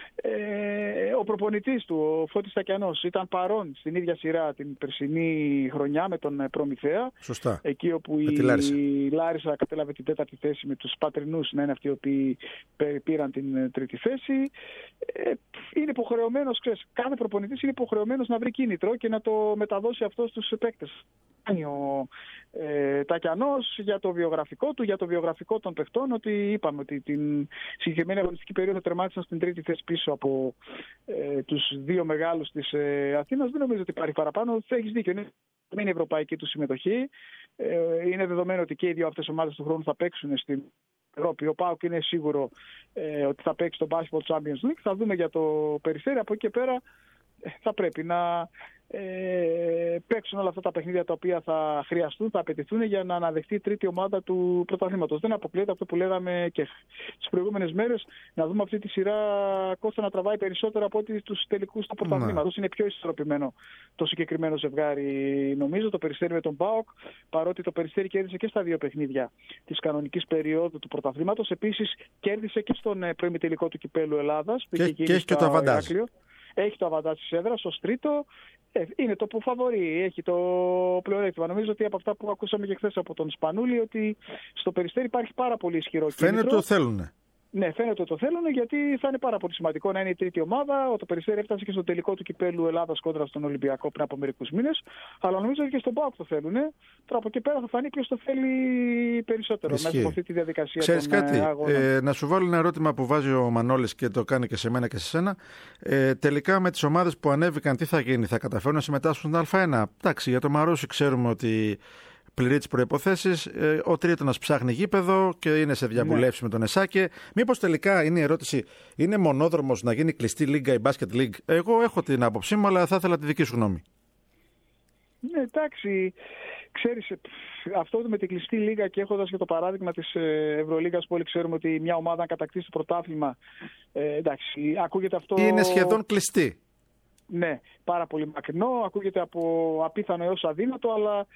Speaker 4: Ο προπονητής του, ο Φώτης Τακιανός, ήταν παρόν στην ίδια σειρά την περσινή χρονιά με τον Προμηθέα.
Speaker 3: Σωστά.
Speaker 4: Εκεί όπου η Λάρισα κατέλαβε την τέταρτη θέση με τους πατρινούς να είναι αυτοί οι οποίοι πήραν την τρίτη θέση. Είναι υποχρεωμένος, κάθε προπονητής είναι υποχρεωμένος να βρει κίνητρο και να το μεταδώσει αυτό στους παίκτες. Κάνει ο Τακιανός για το βιογραφικό του, για το βιογραφικό των παιχτών, ότι είπαμε ότι την συγκεκριμένη αγωνιστική περίοδο τερμάτισαν στην τρίτη θέση πίσω από τους δύο μεγάλους της Αθήνας. Δεν νομίζω ότι υπάρχει παραπάνω. Θα έχεις δίκιο. Είναι η ευρωπαϊκή του συμμετοχή. Είναι δεδομένο ότι και οι δύο αυτές ομάδες του χρόνου θα παίξουν στην Ευρώπη. Ο ΠΑΟΚ είναι σίγουρο ότι θα παίξει το Basketball Champions League. Θα δούμε για το Περιστέρι. Από εκεί και πέρα θα πρέπει να παίξουν όλα αυτά τα παιχνίδια τα οποία θα χρειαστούν, θα απαιτηθούν για να αναδεχτεί η τρίτη ομάδα του πρωταθλήματος. Δεν αποκλείεται αυτό που λέγαμε και τις προηγούμενες μέρες, να δούμε αυτή τη σειρά, Κώστα, να τραβάει περισσότερο από ό,τι τους τελικούς του πρωταθλήματος. Είναι πιο ισορροπημένο το συγκεκριμένο ζευγάρι, νομίζω, το Περιστέρι με τον ΠΑΟΚ, παρότι το Περιστέρι κέρδισε και στα δύο παιχνίδια της κανονικής περίοδου του πρωταθλήματος. Επίσης κέρδισε και στον προημιτελικό του Κυπέλλου Ελλάδας.
Speaker 3: Και έχει και το αβαντάζ.
Speaker 4: Έχει το αβαντάζ της έδρας ως τρίτο. Είναι το που φαβορεί, έχει το πλεονέκτημα. Νομίζω ότι από αυτά που ακούσαμε και χθες από τον Σπανούλη, ότι στο Περιστέρι υπάρχει πάρα πολύ ισχυρό κίνητρο.
Speaker 3: Φαίνεται το θέλουν.
Speaker 4: Ναι, φαίνεται ότι το θέλουν, γιατί θα είναι πάρα πολύ σημαντικό να είναι η τρίτη ομάδα. Το Περιστέρι έφτασε και στο τελικό του Κυπέλλου Ελλάδας κόντρα στον Ολυμπιακό πριν από μερικούς μήνες. Αλλά νομίζω ότι και στον ΠΑΟΚ το θέλουν. Τώρα από εκεί πέρα θα φανεί ποιος το θέλει περισσότερο μέσα από αυτή τη διαδικασία.
Speaker 3: Ξέρεις κάτι, να σου βάλω ένα ερώτημα που βάζει ο Μανώλης και το κάνει και σε μένα και σε σένα. Τελικά με τις ομάδες που ανέβηκαν, τι θα γίνει, θα καταφέρουν να συμμετάσχουν στην Α1? Εντάξει, για το Μαρούσι ξέρουμε ότι πληρεί τις προϋποθέσεις. Ο Τρίτονας ψάχνει γήπεδο και είναι σε διαβουλεύσεις με τον Εσάκε. Μήπως τελικά, είναι η ερώτηση, είναι μονόδρομος να γίνει κλειστή λίγκα η Basket League? Εγώ έχω την άποψή μου, αλλά θα ήθελα τη δική σου γνώμη.
Speaker 4: Ναι, εντάξει. Ξέρεις, αυτό με την κλειστή λίγα και έχοντας και το παράδειγμα της Ευρωλίγας που όλοι ξέρουμε ότι μια ομάδα αν κατακτήσει το πρωτάθλημα, εντάξει, ακούγεται αυτό...
Speaker 3: Είναι σχεδόν κλειστή.
Speaker 4: Ναι, πάρα πολύ μακρινό, ακούγεται από απίθανο έως αδύνατο, αλλά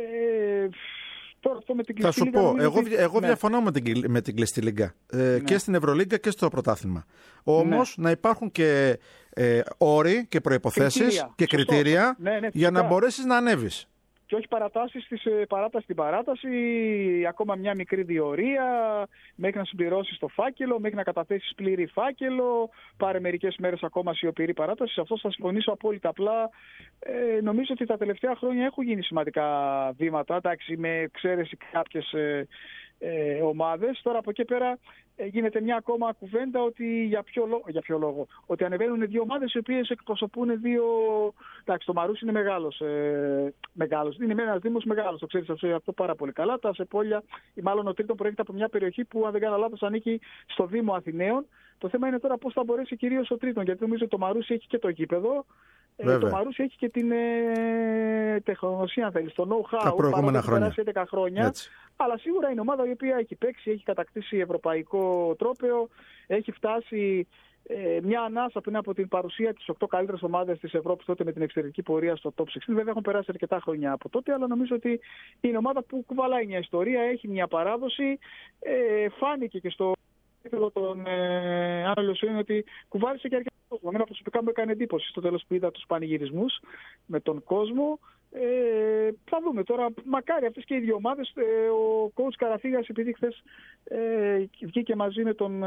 Speaker 4: τώρα αυτό με την κλειστή λίγα...
Speaker 3: Θα σου πω, εγώ διαφωνώ με την κλειστή λίγα, και στην Ευρωλίγκα και στο πρωτάθλημα. Όμως να υπάρχουν και όροι και προϋποθέσεις και κριτήρια για να μπορέσεις να ανέβεις.
Speaker 4: Και όχι παρατάσεις παράταση στην παράταση, ακόμα μια μικρή διορία, μέχρι να συμπληρώσεις το φάκελο, μέχρι να καταθέσεις πλήρη φάκελο, πάρε μερικές μέρες ακόμα σιωπηρή παράταση. Σε αυτό θα συμφωνήσω απόλυτα. Απλά νομίζω ότι τα τελευταία χρόνια έχουν γίνει σημαντικά βήματα, εντάξει, με εξαίρεση κάποιες ομάδες. Τώρα από εκεί πέρα γίνεται μια ακόμα κουβέντα ότι για ποιο λόγο. Ότι ανεβαίνουν δύο ομάδες οι οποίες εκπροσωπούν δύο... Εντάξει, το Μαρούσι είναι μεγάλος. Είναι ένας δήμος μεγάλος, το ξέρεις αυτό πάρα πολύ καλά. Τα Σεπόλια, ή μάλλον ο Τρίτον, προέρχεται από μια περιοχή που, αν δεν κάνω λάθος, ανήκει στο Δήμο Αθηναίων. Το θέμα είναι τώρα πώς θα μπορέσει κυρίως ο Τρίτον, γιατί νομίζω ότι το Μαρούσι έχει και το γήπεδο. Το Μαρούσι έχει και την τεχνογνωσία, αν θέλεις, το know-how.
Speaker 3: Τα προηγούμενα χρόνια.
Speaker 4: 11 χρόνια. Έτσι. Αλλά σίγουρα είναι ομάδα η οποία έχει παίξει, έχει κατακτήσει ευρωπαϊκό τρόπαιο, έχει φτάσει μια ανάσα πριν από την παρουσία της 8 καλύτερες ομάδες της Ευρώπης τότε με την εξωτερική πορεία στο Top 16. Βέβαια έχουν περάσει αρκετά χρόνια από τότε, αλλά νομίζω ότι είναι ομάδα που κουβαλάει μια ιστορία, έχει μια παράδοση, φάνηκε και στο επίπεδο των άλλων είναι ότι κουβάλισε και αρκετά κόσμο. Εμένα προσωπικά μου έκανε εντύπωση στο τέλος που είδα τους πανηγυρισμούς με τον κόσμο. Θα δούμε τώρα, μακάρι αυτές και οι δύο ομάδες. Ο coach Καραθίγας, επειδή χθες βγήκε μαζί με τον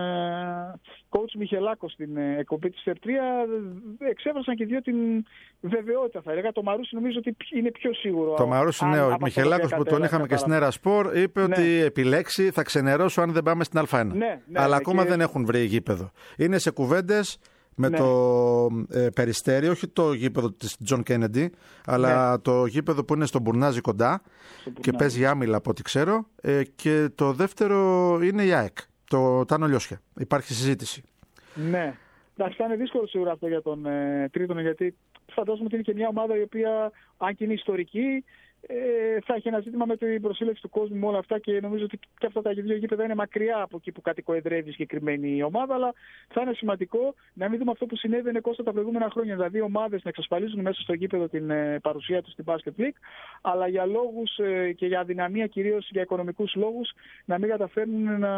Speaker 4: coach Μιχελάκο στην εκπομπή της ΕΡΤΡΙΑ, εξέφρασαν και δύο την βεβαιότητα, θα έλεγα. Το Μαρούσι νομίζω ότι είναι πιο σίγουρο.
Speaker 3: Το Μαρούσι, ναι, ο Μιχελάκος που τον είχαμε και στην Έρα Σπορ είπε ότι επιλέξει, θα ξενερώσω αν δεν πάμε στην Α1. Αλλά ακόμα δεν έχουν βρει γήπεδο. Είναι σε κουβέντες. με το Περιστέρι, όχι το γήπεδο της John Kennedy, αλλά το γήπεδο που είναι στο Μπουρνάζι κοντά και παίζει Άμυλα από ό,τι ξέρω. Και το δεύτερο είναι η ΑΕΚ, το Τάνο Λιώσια. Υπάρχει συζήτηση.
Speaker 4: Ναι. Εντάξει, θα είναι δύσκολο σίγουρα αυτό για τον τρίτον, γιατί φαντάζομαι ότι είναι και μια ομάδα η οποία, αν και είναι ιστορική, θα έχει ένα ζήτημα με την προσήλωση του κόσμου με όλα αυτά και νομίζω ότι και αυτά τα δύο γήπεδα είναι μακριά από εκεί που κατοικοεδρεύει η συγκεκριμένη ομάδα. Αλλά θα είναι σημαντικό να μην δούμε αυτό που συνέβαινε Κώστα τα προηγούμενα χρόνια. Δηλαδή, ομάδες να εξασφαλίζουν μέσα στο γήπεδο την παρουσία τους στην Basket League, αλλά για λόγους και για αδυναμία, κυρίως για οικονομικούς λόγους, να μην καταφέρνουν να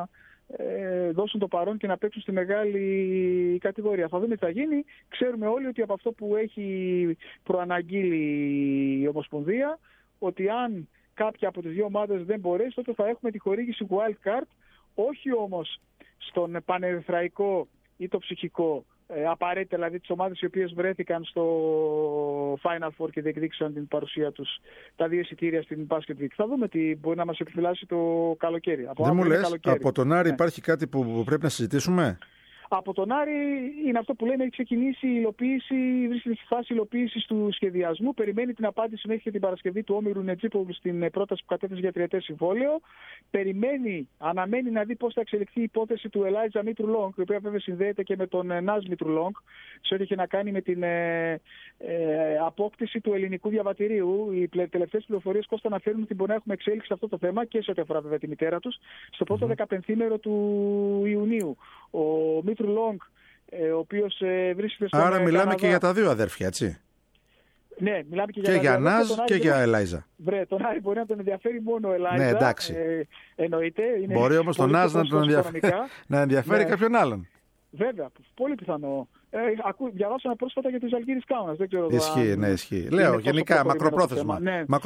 Speaker 4: δώσουν το παρόν και να παίξουν στη μεγάλη κατηγορία. Θα δούμε τι θα γίνει. Ξέρουμε όλοι ότι από αυτό που έχει προαναγγείλει η Ομοσπονδία, ότι αν κάποια από τις δύο ομάδες δεν μπορέσει, τότε θα έχουμε τη χορήγηση wild card, όχι όμως στον πανερυθραϊκό ή το ψυχικό, απαραίτητα δηλαδή τις ομάδες οι οποίες βρέθηκαν στο Final Four και διεκδίκησαν την παρουσία τους, τα δύο εισιτήρια στην Basket League. Θα δούμε τι μπορεί να μας επιφυλάσει το καλοκαίρι.
Speaker 3: Δεν μου λες, από τον Άρη υπάρχει κάτι που πρέπει να συζητήσουμε?
Speaker 4: Από τον Άρη είναι αυτό που λέμε, έχει ξεκινήσει η υλοποίηση, βρίσκεται στη φάση υλοποίησης του σχεδιασμού. Περιμένει την απάντηση μέχρι και την Παρασκευή του Όμηρου Νετζίπογλου στην πρόταση που κατέθεσε για τριετές συμβόλαιο. Αναμένει να δει πώς θα εξελιχθεί η υπόθεση του Ελάιτζα Μήτρου Λόγκ, η οποία βέβαια συνδέεται και με τον Νάζ Μήτρου Λόγκ, σε ό,τι είχε να κάνει με την απόκτηση του ελληνικού διαβατηρίου. Οι τελευταίες πληροφορίες, Κώστα, αναφέρουν ότι μπορεί να έχουμε εξέλιξη σε αυτό το θέμα και σε ό,τι αφορά βέβαια τη μητέρα τους στο πρώτο 15ήμερο του Ιουνίου. Ο Μήτρου Λόγκ, ο οποίος βρίσκεται στον
Speaker 3: Άρα μιλάμε και για τα δύο αδέρφια, έτσι?
Speaker 4: Ναι, μιλάμε και
Speaker 3: για Νάζ και για Ελάιζα.
Speaker 4: Βρε, τον Άρη μπορεί να τον ενδιαφέρει μόνο ο Ελάιζα.
Speaker 3: Ναι, εντάξει.
Speaker 4: Εννοείται.
Speaker 3: Μπορεί όμως τον Νάζ να ενδιαφέρει κάποιον άλλον.
Speaker 4: Βέβαια, πολύ πιθανό. Διαβάσαμε πρόσφατα για τους Ζαλγκίρις Κάουνας.
Speaker 3: Ισχύει, ναι, ισχύει. Λέω γενικά μακροπρόθεσμα.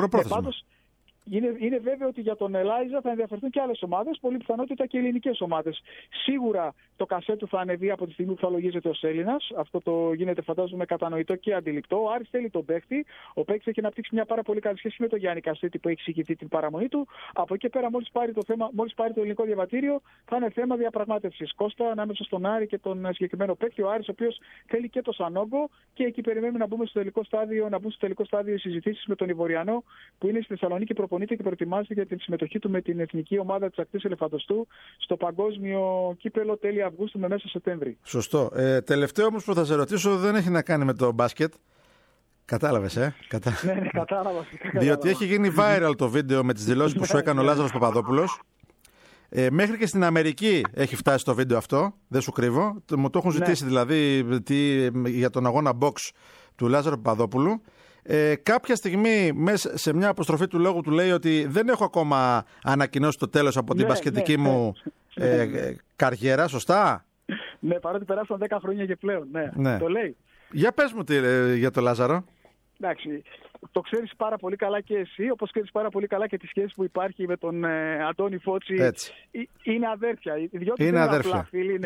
Speaker 4: Είναι βέβαιο ότι για τον Ελάιζα θα ενδιαφερθούν και άλλες ομάδες, πολύ πιθανότητα και ελληνικές ομάδες. Σίγουρα το κασέ του θα ανεβεί από τη στιγμή που θα λογίζεται ως Έλληνας. Αυτό το γίνεται, φαντάζομαι, κατανοητό και αντιληπτό. Ο Άρης θέλει τον παίχτη. Ο παίκτης έχει αναπτύξει μια πάρα πολύ καλή σχέση με τον Γιάννη Κασέτη που έχει εξηγηθεί την παραμονή του. Από εκεί πέρα, μόλις πάρει το ελληνικό διαβατήριο, θα είναι θέμα διαπραγμάτευσης. Κώστα, ανάμεσα στον Άρη και τον συγκεκριμένο παίκτη. Ο Άρης, ο οποίος θέλει και το Σανόγκο, και εκεί περιμένουμε να μπουν στο τελικό στάδιο οι συζητήσεις με τον Ivoriανό που είναι στη Θεσσαλονίκη, προπονείται και προετοιμάζεται για την συμμετοχή του με την εθνική ομάδα της Ακτής Ελεφαντοστού στο παγκόσμιο κύπελο τέλη Αυγούστου με μέσα Σεπτέμβρη.
Speaker 3: Σωστό. Τελευταίο όμως που θα σε ρωτήσω δεν έχει να κάνει με το μπάσκετ. Κατάλαβες,
Speaker 4: Ναι, κατάλαβα.
Speaker 3: Διότι έχει γίνει viral το βίντεο με τις δηλώσεις που σου έκανε ο Λάζαρος Παπαδόπουλος. Μέχρι και στην Αμερική έχει φτάσει το βίντεο αυτό, δεν σου κρύβω. Μου το έχουν ζητήσει δηλαδή για τον αγώνα box του Λάζαρου Παπαδόπουλου. Κάποια στιγμή μέσα σε μια αποστροφή του λόγου του λέει ότι δεν έχω ακόμα ανακοινώσει το τέλος από την μπασκετική μου καριέρα, σωστά?
Speaker 4: Ναι, παρότι περάσαν 10 χρόνια και πλέον, ναι. Το λέει.
Speaker 3: Για πες μου για το Λάζαρο.
Speaker 4: Εντάξει, το ξέρεις πάρα πολύ καλά και εσύ, όπως ξέρεις πάρα πολύ καλά και τη σχέση που υπάρχει με τον Αντώνη Φώτση.
Speaker 3: Έτσι.
Speaker 4: Είναι αδέρφια.
Speaker 3: Είναι αδέρφια.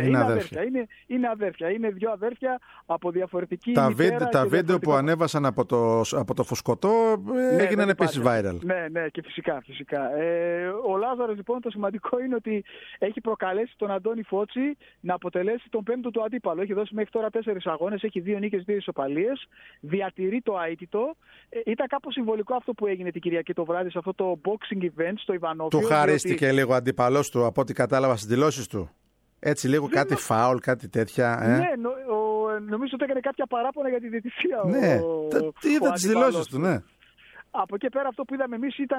Speaker 4: Είναι αδέρφια. Είναι δύο αδέρφια από διαφορετική
Speaker 3: Τα βίντεο που ανέβασαν από το φουσκωτό έγιναν επίσης viral.
Speaker 4: Ναι, και φυσικά. Ο Λάζαρος, λοιπόν, το σημαντικό είναι ότι έχει προκαλέσει τον Αντώνη Φώτση να αποτελέσει τον πέμπτο του αντίπαλο. Έχει δώσει μέχρι τώρα 4 αγώνες, έχει 2 νίκες, 2 ισοπαλίες, διατηρεί το αίτητο. Ήταν κάπως συμβολικό αυτό που έγινε την Κυριακή το βράδυ σε αυτό το boxing event στο Ιβανόφιο. Του
Speaker 3: χαρίστηκε λίγο αντίπαλός του από ό,τι κατάλαβα στις δηλώσεις του. Έτσι λίγο κάτι φάουλ, κάτι τέτοια.
Speaker 4: Ναι, νομίζω ότι έκανε κάποια παράπονα για τη διαιτησία.
Speaker 3: Ναι, είδα τις δηλώσεις του, ναι.
Speaker 4: Από εκεί πέρα αυτό που είδαμε εμείς ήταν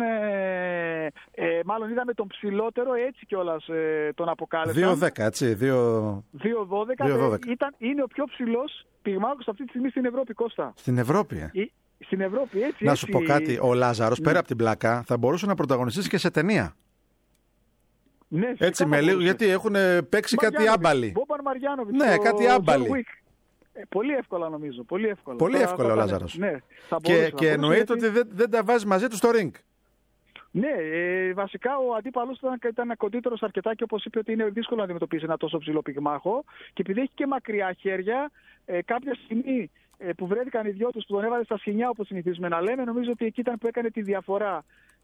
Speaker 4: μάλλον είδαμε τον ψηλότερο, έτσι κιόλας τον αποκάλεσαν.
Speaker 3: 2-10, έτσι.
Speaker 4: 2-12. Είναι ο πιο ψηλός πυγμάχος αυτή τη στιγμή στην Ευρώπη, Κώστα.
Speaker 3: Στην Ευρώπη,
Speaker 4: Στην Ευρώπη, έτσι.
Speaker 3: Να σου πω κάτι, ο Λάζαρος πέρα από την πλάκα θα μπορούσε να πρωταγωνιστήσει και σε ταινία.
Speaker 4: Ναι,
Speaker 3: έτσι με λίγο, γιατί έχουν παίξει κάτι άμπαλοι.
Speaker 4: Μπόμπαν Μαριάνοβιτς.
Speaker 3: Ναι, κάτι άμπαλοι.
Speaker 4: Πολύ εύκολα νομίζω.
Speaker 3: Πολύ εύκολα ο Λάζαρος.
Speaker 4: Ναι,
Speaker 3: και εννοείται ότι δεν τα βάζει μαζί του στο ring.
Speaker 4: Ναι, βασικά ο αντίπαλος ήταν κοντύτερος αρκετά και όπως είπε ότι είναι δύσκολο να αντιμετωπίσει ένα τόσο ψηλό πυγμάχο. Και επειδή έχει και μακριά χέρια, κάποια στιγμή που βρέθηκαν οι δυο τους που τον έβαλε στα σχοινιά όπως συνηθίζουμε να λέμε, νομίζω ότι εκεί ήταν που έκανε τη διαφορά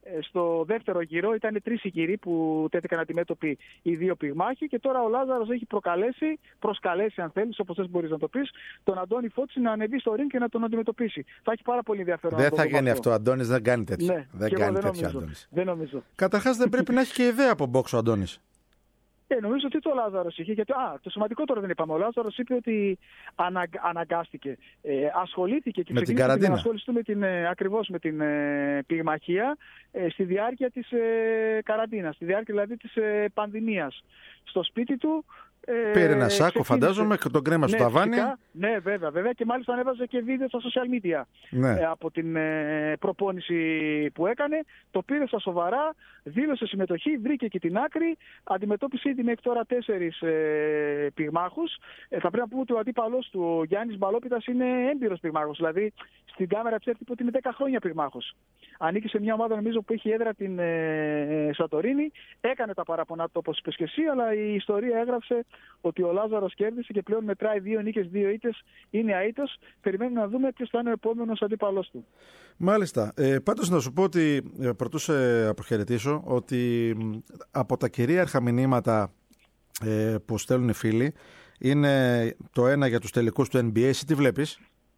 Speaker 4: στο δεύτερο γύρο. Ήταν 3 οι γύροι που τέθηκαν αντιμέτωποι οι δύο πυγμάχοι και τώρα ο Λάζαρος έχει προσκαλέσει αν θέλεις, όπως θες μπορείς να το πεις, τον Αντώνη Φώτση να ανεβεί στο ring και να τον αντιμετωπίσει. Θα έχει πάρα πολύ ενδιαφέρον.
Speaker 3: Δεν θα γίνει αυτό. Ο Αντώνης δεν κάνει τέτοιο.
Speaker 4: Ναι,
Speaker 3: δεν κάνει τέτοιο.
Speaker 4: Δεν νομίζω.
Speaker 3: Καταρχάς δεν πρέπει να έχει και ιδέα από box ο Αντώνης.
Speaker 4: Νομίζω ότι το Λάζαρος είχε. Γιατί, το σημαντικότερο δεν είπαμε. Ο Λάζαρος είπε ότι αναγκάστηκε. Ασχολήθηκε και ξεκίνησε να ασχοληθούμε ακριβώς με την πυγμαχία στη διάρκεια της καραντίνας, στη διάρκεια δηλαδή της πανδημίας. Στο σπίτι του.
Speaker 3: Πήρε ένα σάκο, φαντάζομαι, και τον κρέμα στο ταβάνι.
Speaker 4: Ναι, βέβαια. Και μάλιστα ανέβαζε και βίντεο στα social media από την προπόνηση που έκανε. Το πήρε στα σοβαρά, δήλωσε συμμετοχή, βρήκε και την άκρη. Αντιμετώπισε ήδη μέχρι τώρα 4 πυγμάχους. Θα πρέπει να πούμε ότι ο αντίπαλος του, ο Γιάννης Μπαλόπιτας, είναι έμπειρος πυγμάχος. Δηλαδή στην κάμερα ψεύτηκε ότι είναι 10 χρόνια πυγμάχος. Ανήκει σε μια ομάδα, νομίζω, που έχει έδρα την Σαντορίνη. Έκανε τα παραπονά του, όπως είπες και εσύ, αλλά η ιστορία έγραψε ότι ο Λάζαρος κέρδισε και πλέον μετράει 2 νίκες, 2 ήττες, είναι αήττος. Περιμένουμε να δούμε ποιος θα είναι ο επόμενος αντίπαλος του.
Speaker 3: Μάλιστα. Πάντως να σου πω ότι, πρωτού σε αποχαιρετήσω, ότι από τα κυρίαρχα μηνύματα που στέλνουν οι φίλοι είναι το ένα για τους τελικούς του NBA. Εσύ τι βλέπεις?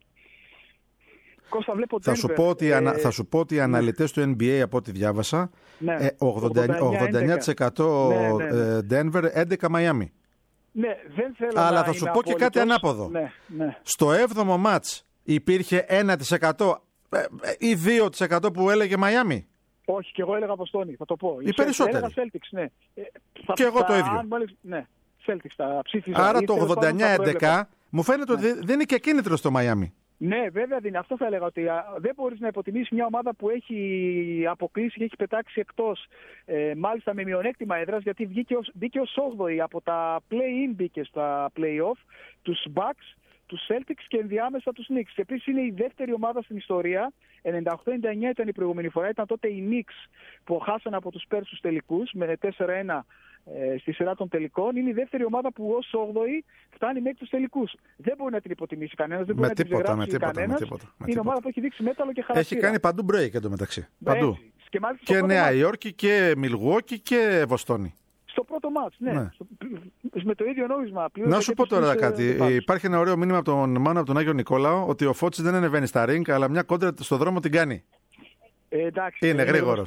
Speaker 3: Θα σου πω ότι οι αναλυτές του NBA, από ό,τι διάβασα, 89% Denver, 11% Miami.
Speaker 4: Ναι, δεν θέλω.
Speaker 3: Αλλά θα σου πω και κάτι ανάποδο.
Speaker 4: Ναι.
Speaker 3: Στο 7ο μάτς υπήρχε 1% ή 2% που έλεγε Miami.
Speaker 4: Όχι, και εγώ έλεγα Αποστόνη, θα το πω.
Speaker 3: Οι περισσότεροι.
Speaker 4: Έλεγα Celtics, ναι.
Speaker 3: Και εγώ το ίδιο.
Speaker 4: Ναι, Celtics τα ψήφιζα.
Speaker 3: Άρα το 89-11 μου φαίνεται ότι δεν είναι και κίνητρο στο Miami.
Speaker 4: Ναι, βέβαια δεν είναι. Αυτό θα έλεγα, ότι δεν μπορείς να υποτιμήσεις μια ομάδα που έχει αποκλείσει και έχει πετάξει εκτός, μάλιστα με μειονέκτημα έδρας, γιατί μπήκε ως 8η από τα play-in, μπήκε στα play-off, τους Bucks, τους Celtics και ενδιάμεσα τους Knicks. Και επίσης είναι η δεύτερη ομάδα στην ιστορία. 98-99 ήταν η προηγούμενη φορά. Ήταν τότε οι Knicks που χάσανε από τους Spurs στους τελικούς με 4-1 στη σειρά των τελικών. Είναι η δεύτερη ομάδα που ως 8η φτάνει μέχρι τους τελικούς. Δεν μπορεί να την υποτιμήσει κανένας. Δεν μπορεί να την ξεγράψει κανένας. Είναι ομάδα που έχει δείξει μέταλλο και χαρακτήρα.
Speaker 3: Έχει κάνει παντού break εντωμεταξύ. Παντού. Και Νέα Υόρκη και Μιλγουόκι και Βοστόνη.
Speaker 4: Στο πρώτο μάτς, ναι. Με το ίδιο νόμισμα.
Speaker 3: Να σου πω τώρα κάτι. Υπάρχει ένα ωραίο μήνυμα από τον Μάνο, από τον Άγιο Νικόλαο, ότι ο Φώτης δεν ανεβαίνει στα ring, αλλά μια κόντρα στο δρόμο την κάνει.
Speaker 4: Εντάξει,
Speaker 3: είναι γρήγορος.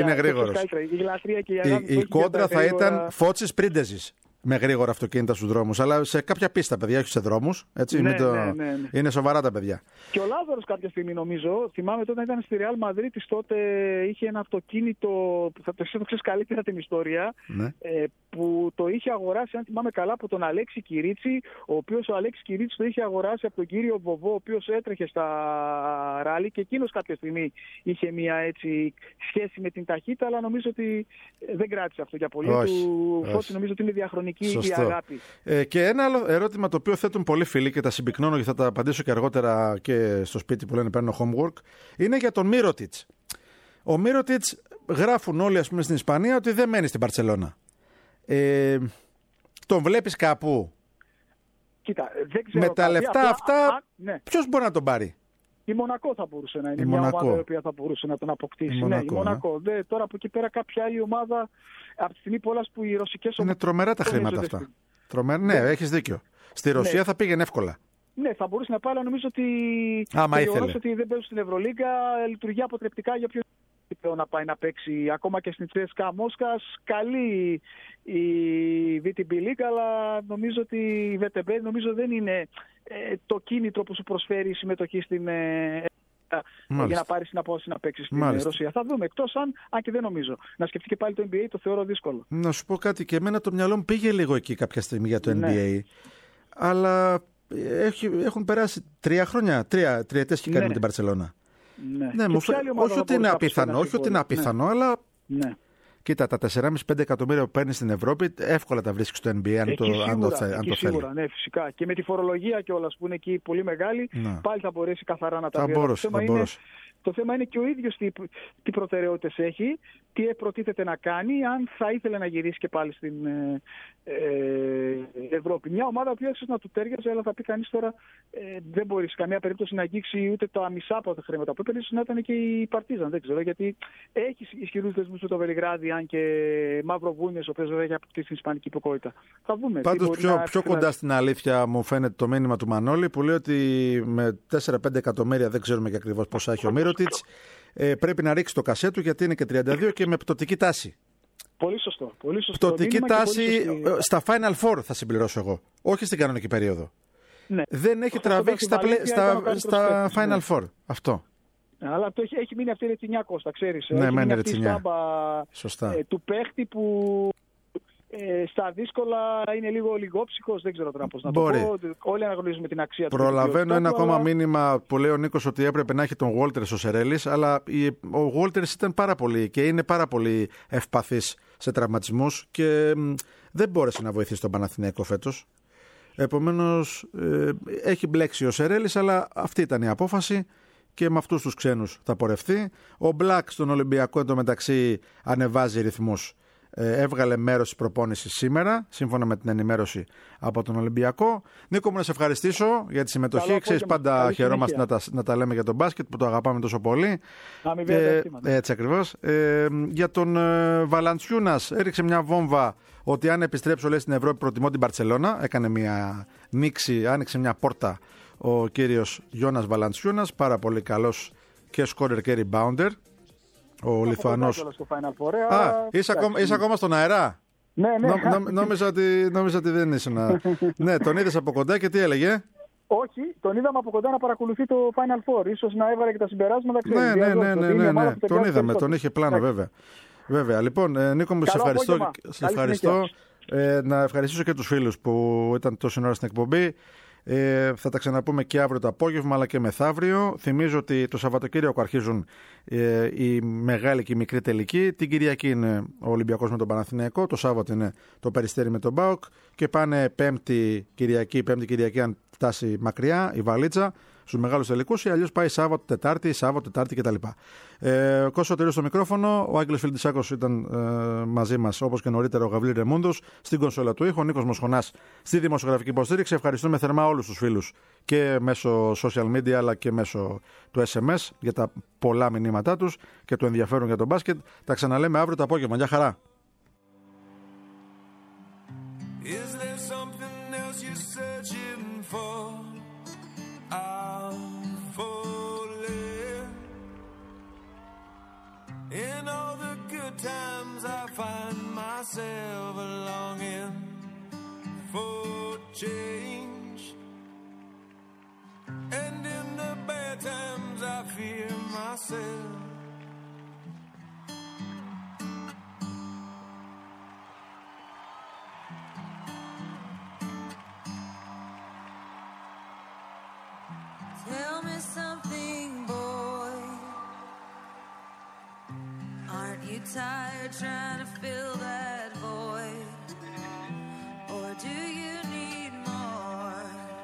Speaker 3: Η κόντρα θα ήταν Φώτσης Πρίντεζης. Με γρήγορα αυτοκίνητα στους δρόμους. Αλλά σε κάποια πίστα, παιδιά, όχι σε δρόμους. Ναι. Είναι σοβαρά τα παιδιά.
Speaker 4: Και ο Λάζαρος κάποια στιγμή, νομίζω, θυμάμαι τότε ήταν στη Ρεάλ Μαδρίτης, τότε είχε ένα αυτοκίνητο, θα το ξέρεις καλύτερα την ιστορία, που το είχε αγοράσει, αν θυμάμαι καλά, από τον Αλέξη Κυρίτσι, ο οποίος ο Αλέξης Κυρίτσι το είχε αγοράσει από τον κύριο Βοβό, ο οποίος έτρεχε στα ράλι και εκείνος κάποια στιγμή είχε μια έτσι σχέση με την ταχύτητα, αλλά νομίζω ότι δεν κράτησε αυτό για πολύ. Φώτη νομίζω ότι είναι διαχρονική.
Speaker 3: Και ένα άλλο ερώτημα το οποίο θέτουν πολλοί φίλοι και τα συμπυκνώνω και θα τα απαντήσω και αργότερα και στο σπίτι που λένε παίρνω homework, είναι για τον Μίροτιτς. Ο Μίροτιτς, γράφουν όλοι, ας πούμε, στην Ισπανία ότι δεν μένει στην Μπαρτσελώνα. Τον βλέπεις κάπου?
Speaker 4: Κοίτα, δεν ξέρω.
Speaker 3: Με τα λεφτά αυτά, ποιος μπορεί να τον πάρει?
Speaker 4: Η Μονακό θα μπορούσε να είναι μια ομάδα η οποία θα μπορούσε να τον αποκτήσει. Η Μονακό. Τώρα από εκεί πέρα κάποια άλλη ομάδα, από τη στιγμή πολλές που οι ρωσικές ομάδες.
Speaker 3: Είναι τρομερά τα χρήματα αυτά. Ναι, έχεις δίκιο. Στη Ρωσία θα πήγαινε εύκολα.
Speaker 4: Ναι, θα μπορούσε να πάει, αλλά νομίζω ότι. Ότι δεν παίζουν στην Ευρωλίγκα, λειτουργεί αποτρεπτικά για ποιον να πάει να παίξει ακόμα και στην CSKA Μόσχας. Καλή η VTB League, αλλά νομίζω ότι η VTB δεν είναι το κίνητρο που σου προσφέρει η συμμετοχή στην για να πάρει την απόφαση να παίξει στην Ρωσία. Θα δούμε. Εκτός αν και δεν νομίζω. Να σκεφτεί και πάλι το NBA, το θεωρώ δύσκολο.
Speaker 3: Να σου πω κάτι, και εμένα το μυαλό μου πήγε λίγο εκεί κάποια στιγμή για το NBA. Αλλά έχουν περάσει 3 χρόνια, τριετές και κάνει με την Μπαρτσελώνα. Όχι ότι είναι απίθανο, αλλά. Κοίτα, τα 4,5-5 εκατομμύρια που παίρνει στην Ευρώπη, εύκολα τα βρίσκει στο NBA αν το θέλει.
Speaker 4: Σίγουρα, ναι, φυσικά. Και με τη φορολογία κιόλας που είναι εκεί πολύ μεγάλη, πάλι θα μπορέσει καθαρά να τα βρει.
Speaker 3: Θα μπορούσε.
Speaker 4: Το θέμα είναι και ο ίδιος τι προτεραιότητες έχει, τι προτίθεται να κάνει, αν θα ήθελε να γυρίσει και πάλι στην Ευρώπη. Μια ομάδα που ίσως να του τέριαζε, αλλά θα πει κανείς τώρα δεν μπορεί σε καμία περίπτωση να αγγίξει ούτε τα μισά από τα χρήματα που έπαιρνε, ίσως να ήταν και η Παρτίζαν. Δεν ξέρω, γιατί έχει ισχυρούς δεσμούς με το Βελιγράδι, αν και Μαυροβούνιος, ο οποίος βέβαια έχει αποκτήσει την ισπανική υπηκότητα. Θα δούμε.
Speaker 3: Πάντως πιο κοντά στην αλήθεια μου φαίνεται το μήνυμα του Μανώλη που λέει ότι με 4-5 εκατομμύρια, δεν ξέρουμε και ακριβώς πόσα έχει ο Μίροτιτς, πρέπει να ρίξει το κασέ του γιατί είναι και 32 και με πτωτική τάση.
Speaker 4: Πολύ σωστό.
Speaker 3: Πτωτική τάση στα Final Four θα συμπληρώσω εγώ, όχι στην κανονική περίοδο. Ναι. Δεν έχει τραβήξει στα Final Four. Αυτό.
Speaker 4: Αλλά αυτό έχει μείνει αυτή η ρετσινιά, Κώστα, ξέρεις.
Speaker 3: Ναι,
Speaker 4: έχει
Speaker 3: μείνει ρετσινιά.
Speaker 4: Σωστά. Του παίχτη που στα δύσκολα είναι λίγο λιγόψυχος, δεν ξέρω τώρα πώς να το πω. Όλοι αναγνωρίζουμε την αξία του.
Speaker 3: Προλαβαίνω ένα ακόμα μήνυμα που λέει ο Νίκος ότι έπρεπε να έχει τον Γουόλτερς ο Σερέλης, αλλά ο Γουόλτερς ήταν πάρα πολύ και είναι πάρα πολύ ευπαθής σε τραυματισμούς και δεν μπόρεσε να βοηθήσει τον Παναθηναϊκό φέτος. Επομένως έχει μπλέξει ο Σερέλης, αλλά αυτή ήταν η απόφαση και με αυτούς τους ξένους θα πορευτεί. Ο Μπλακ στον Ολυμπιακό εντωμεταξύ ανεβάζει ρυθμούς. Έβγαλε μέρος της προπόνησης σήμερα, σύμφωνα με την ενημέρωση από τον Ολυμπιακό. Νίκο μου, να σε ευχαριστήσω για τη συμμετοχή. Ξέρεις, πάντα χαιρόμαστε να τα λέμε για τον μπάσκετ που το αγαπάμε τόσο πολύ. Έτσι ακριβώς. Για τον Βαλαντσιούνας έριξε μια βόμβα ότι αν επιστρέψω στην Ευρώπη προτιμώ την Μπαρτσελώνα. Έκανε μια νήξη, άνοιξε μια πόρτα ο κύριος Γιώνας Βαλαντσιούνας, πάρα πολύ καλός και σκόρερ και rebounder. Ο Λιθουανός. Είσαι ακόμα στον αέρα.
Speaker 4: Ναι.
Speaker 3: Νόμιζα ότι δεν ήσουν. Ναι, τον είδες από κοντά και τι έλεγε?
Speaker 4: Όχι, τον είδαμε από κοντά να παρακολουθεί το Final Four. Ίσως να έβαλε και τα συμπεράσματα.
Speaker 3: Ναι. Τον είδαμε, τον είχε πλάνο βέβαια. Λοιπόν, Νίκο μου, σε ευχαριστώ. Να ευχαριστήσω και τους φίλους που ήταν τόση ώρα στην εκπομπή. Θα τα ξαναπούμε και αύριο το απόγευμα αλλά και μεθαύριο. Θυμίζω ότι το Σαββατοκύριακο αρχίζουν η μεγάλη και η μικρή τελική. Την Κυριακή είναι ο Ολυμπιακός με τον Παναθηναϊκό. Το Σάββατο είναι το Περιστέρι με τον ΠΑΟΚ. Και πάνε Πέμπτη Κυριακή αν φτάσει μακριά η βαλίτσα στους μεγάλους τελικούς, ή αλλιώς πάει Σάββατο, Τετάρτη κτλ. Κώστα Τερίου στο μικρόφωνο, ο Άγγελος Φιλντισάκος ήταν μαζί μας όπως και νωρίτερα ο Γαβλή Ρεμούντος στην κονσόλα του ήχου, ο Νίκος Μοσχονάς στη δημοσιογραφική υποστήριξη. Ευχαριστούμε θερμά όλους τους φίλους και μέσω social media αλλά και μέσω του SMS για τα πολλά μηνύματά τους και το ενδιαφέρον για τον μπάσκετ. Τα ξαναλέμε αύριο το απόγευμα. Γεια χαρά.
Speaker 2: In all the good times I find myself longing for change, and in the bad times I fear myself. Tell me something, boy. Aren't you tired trying to fill that void? Or do you need more?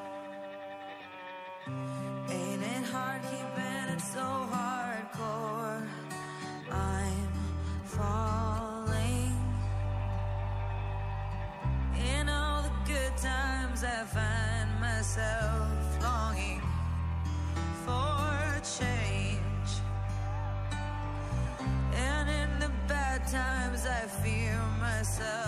Speaker 2: Ain't it hard keeping it so hardcore? I'm falling. In all the good times I find myself longing for change, and in the bad times I fear myself.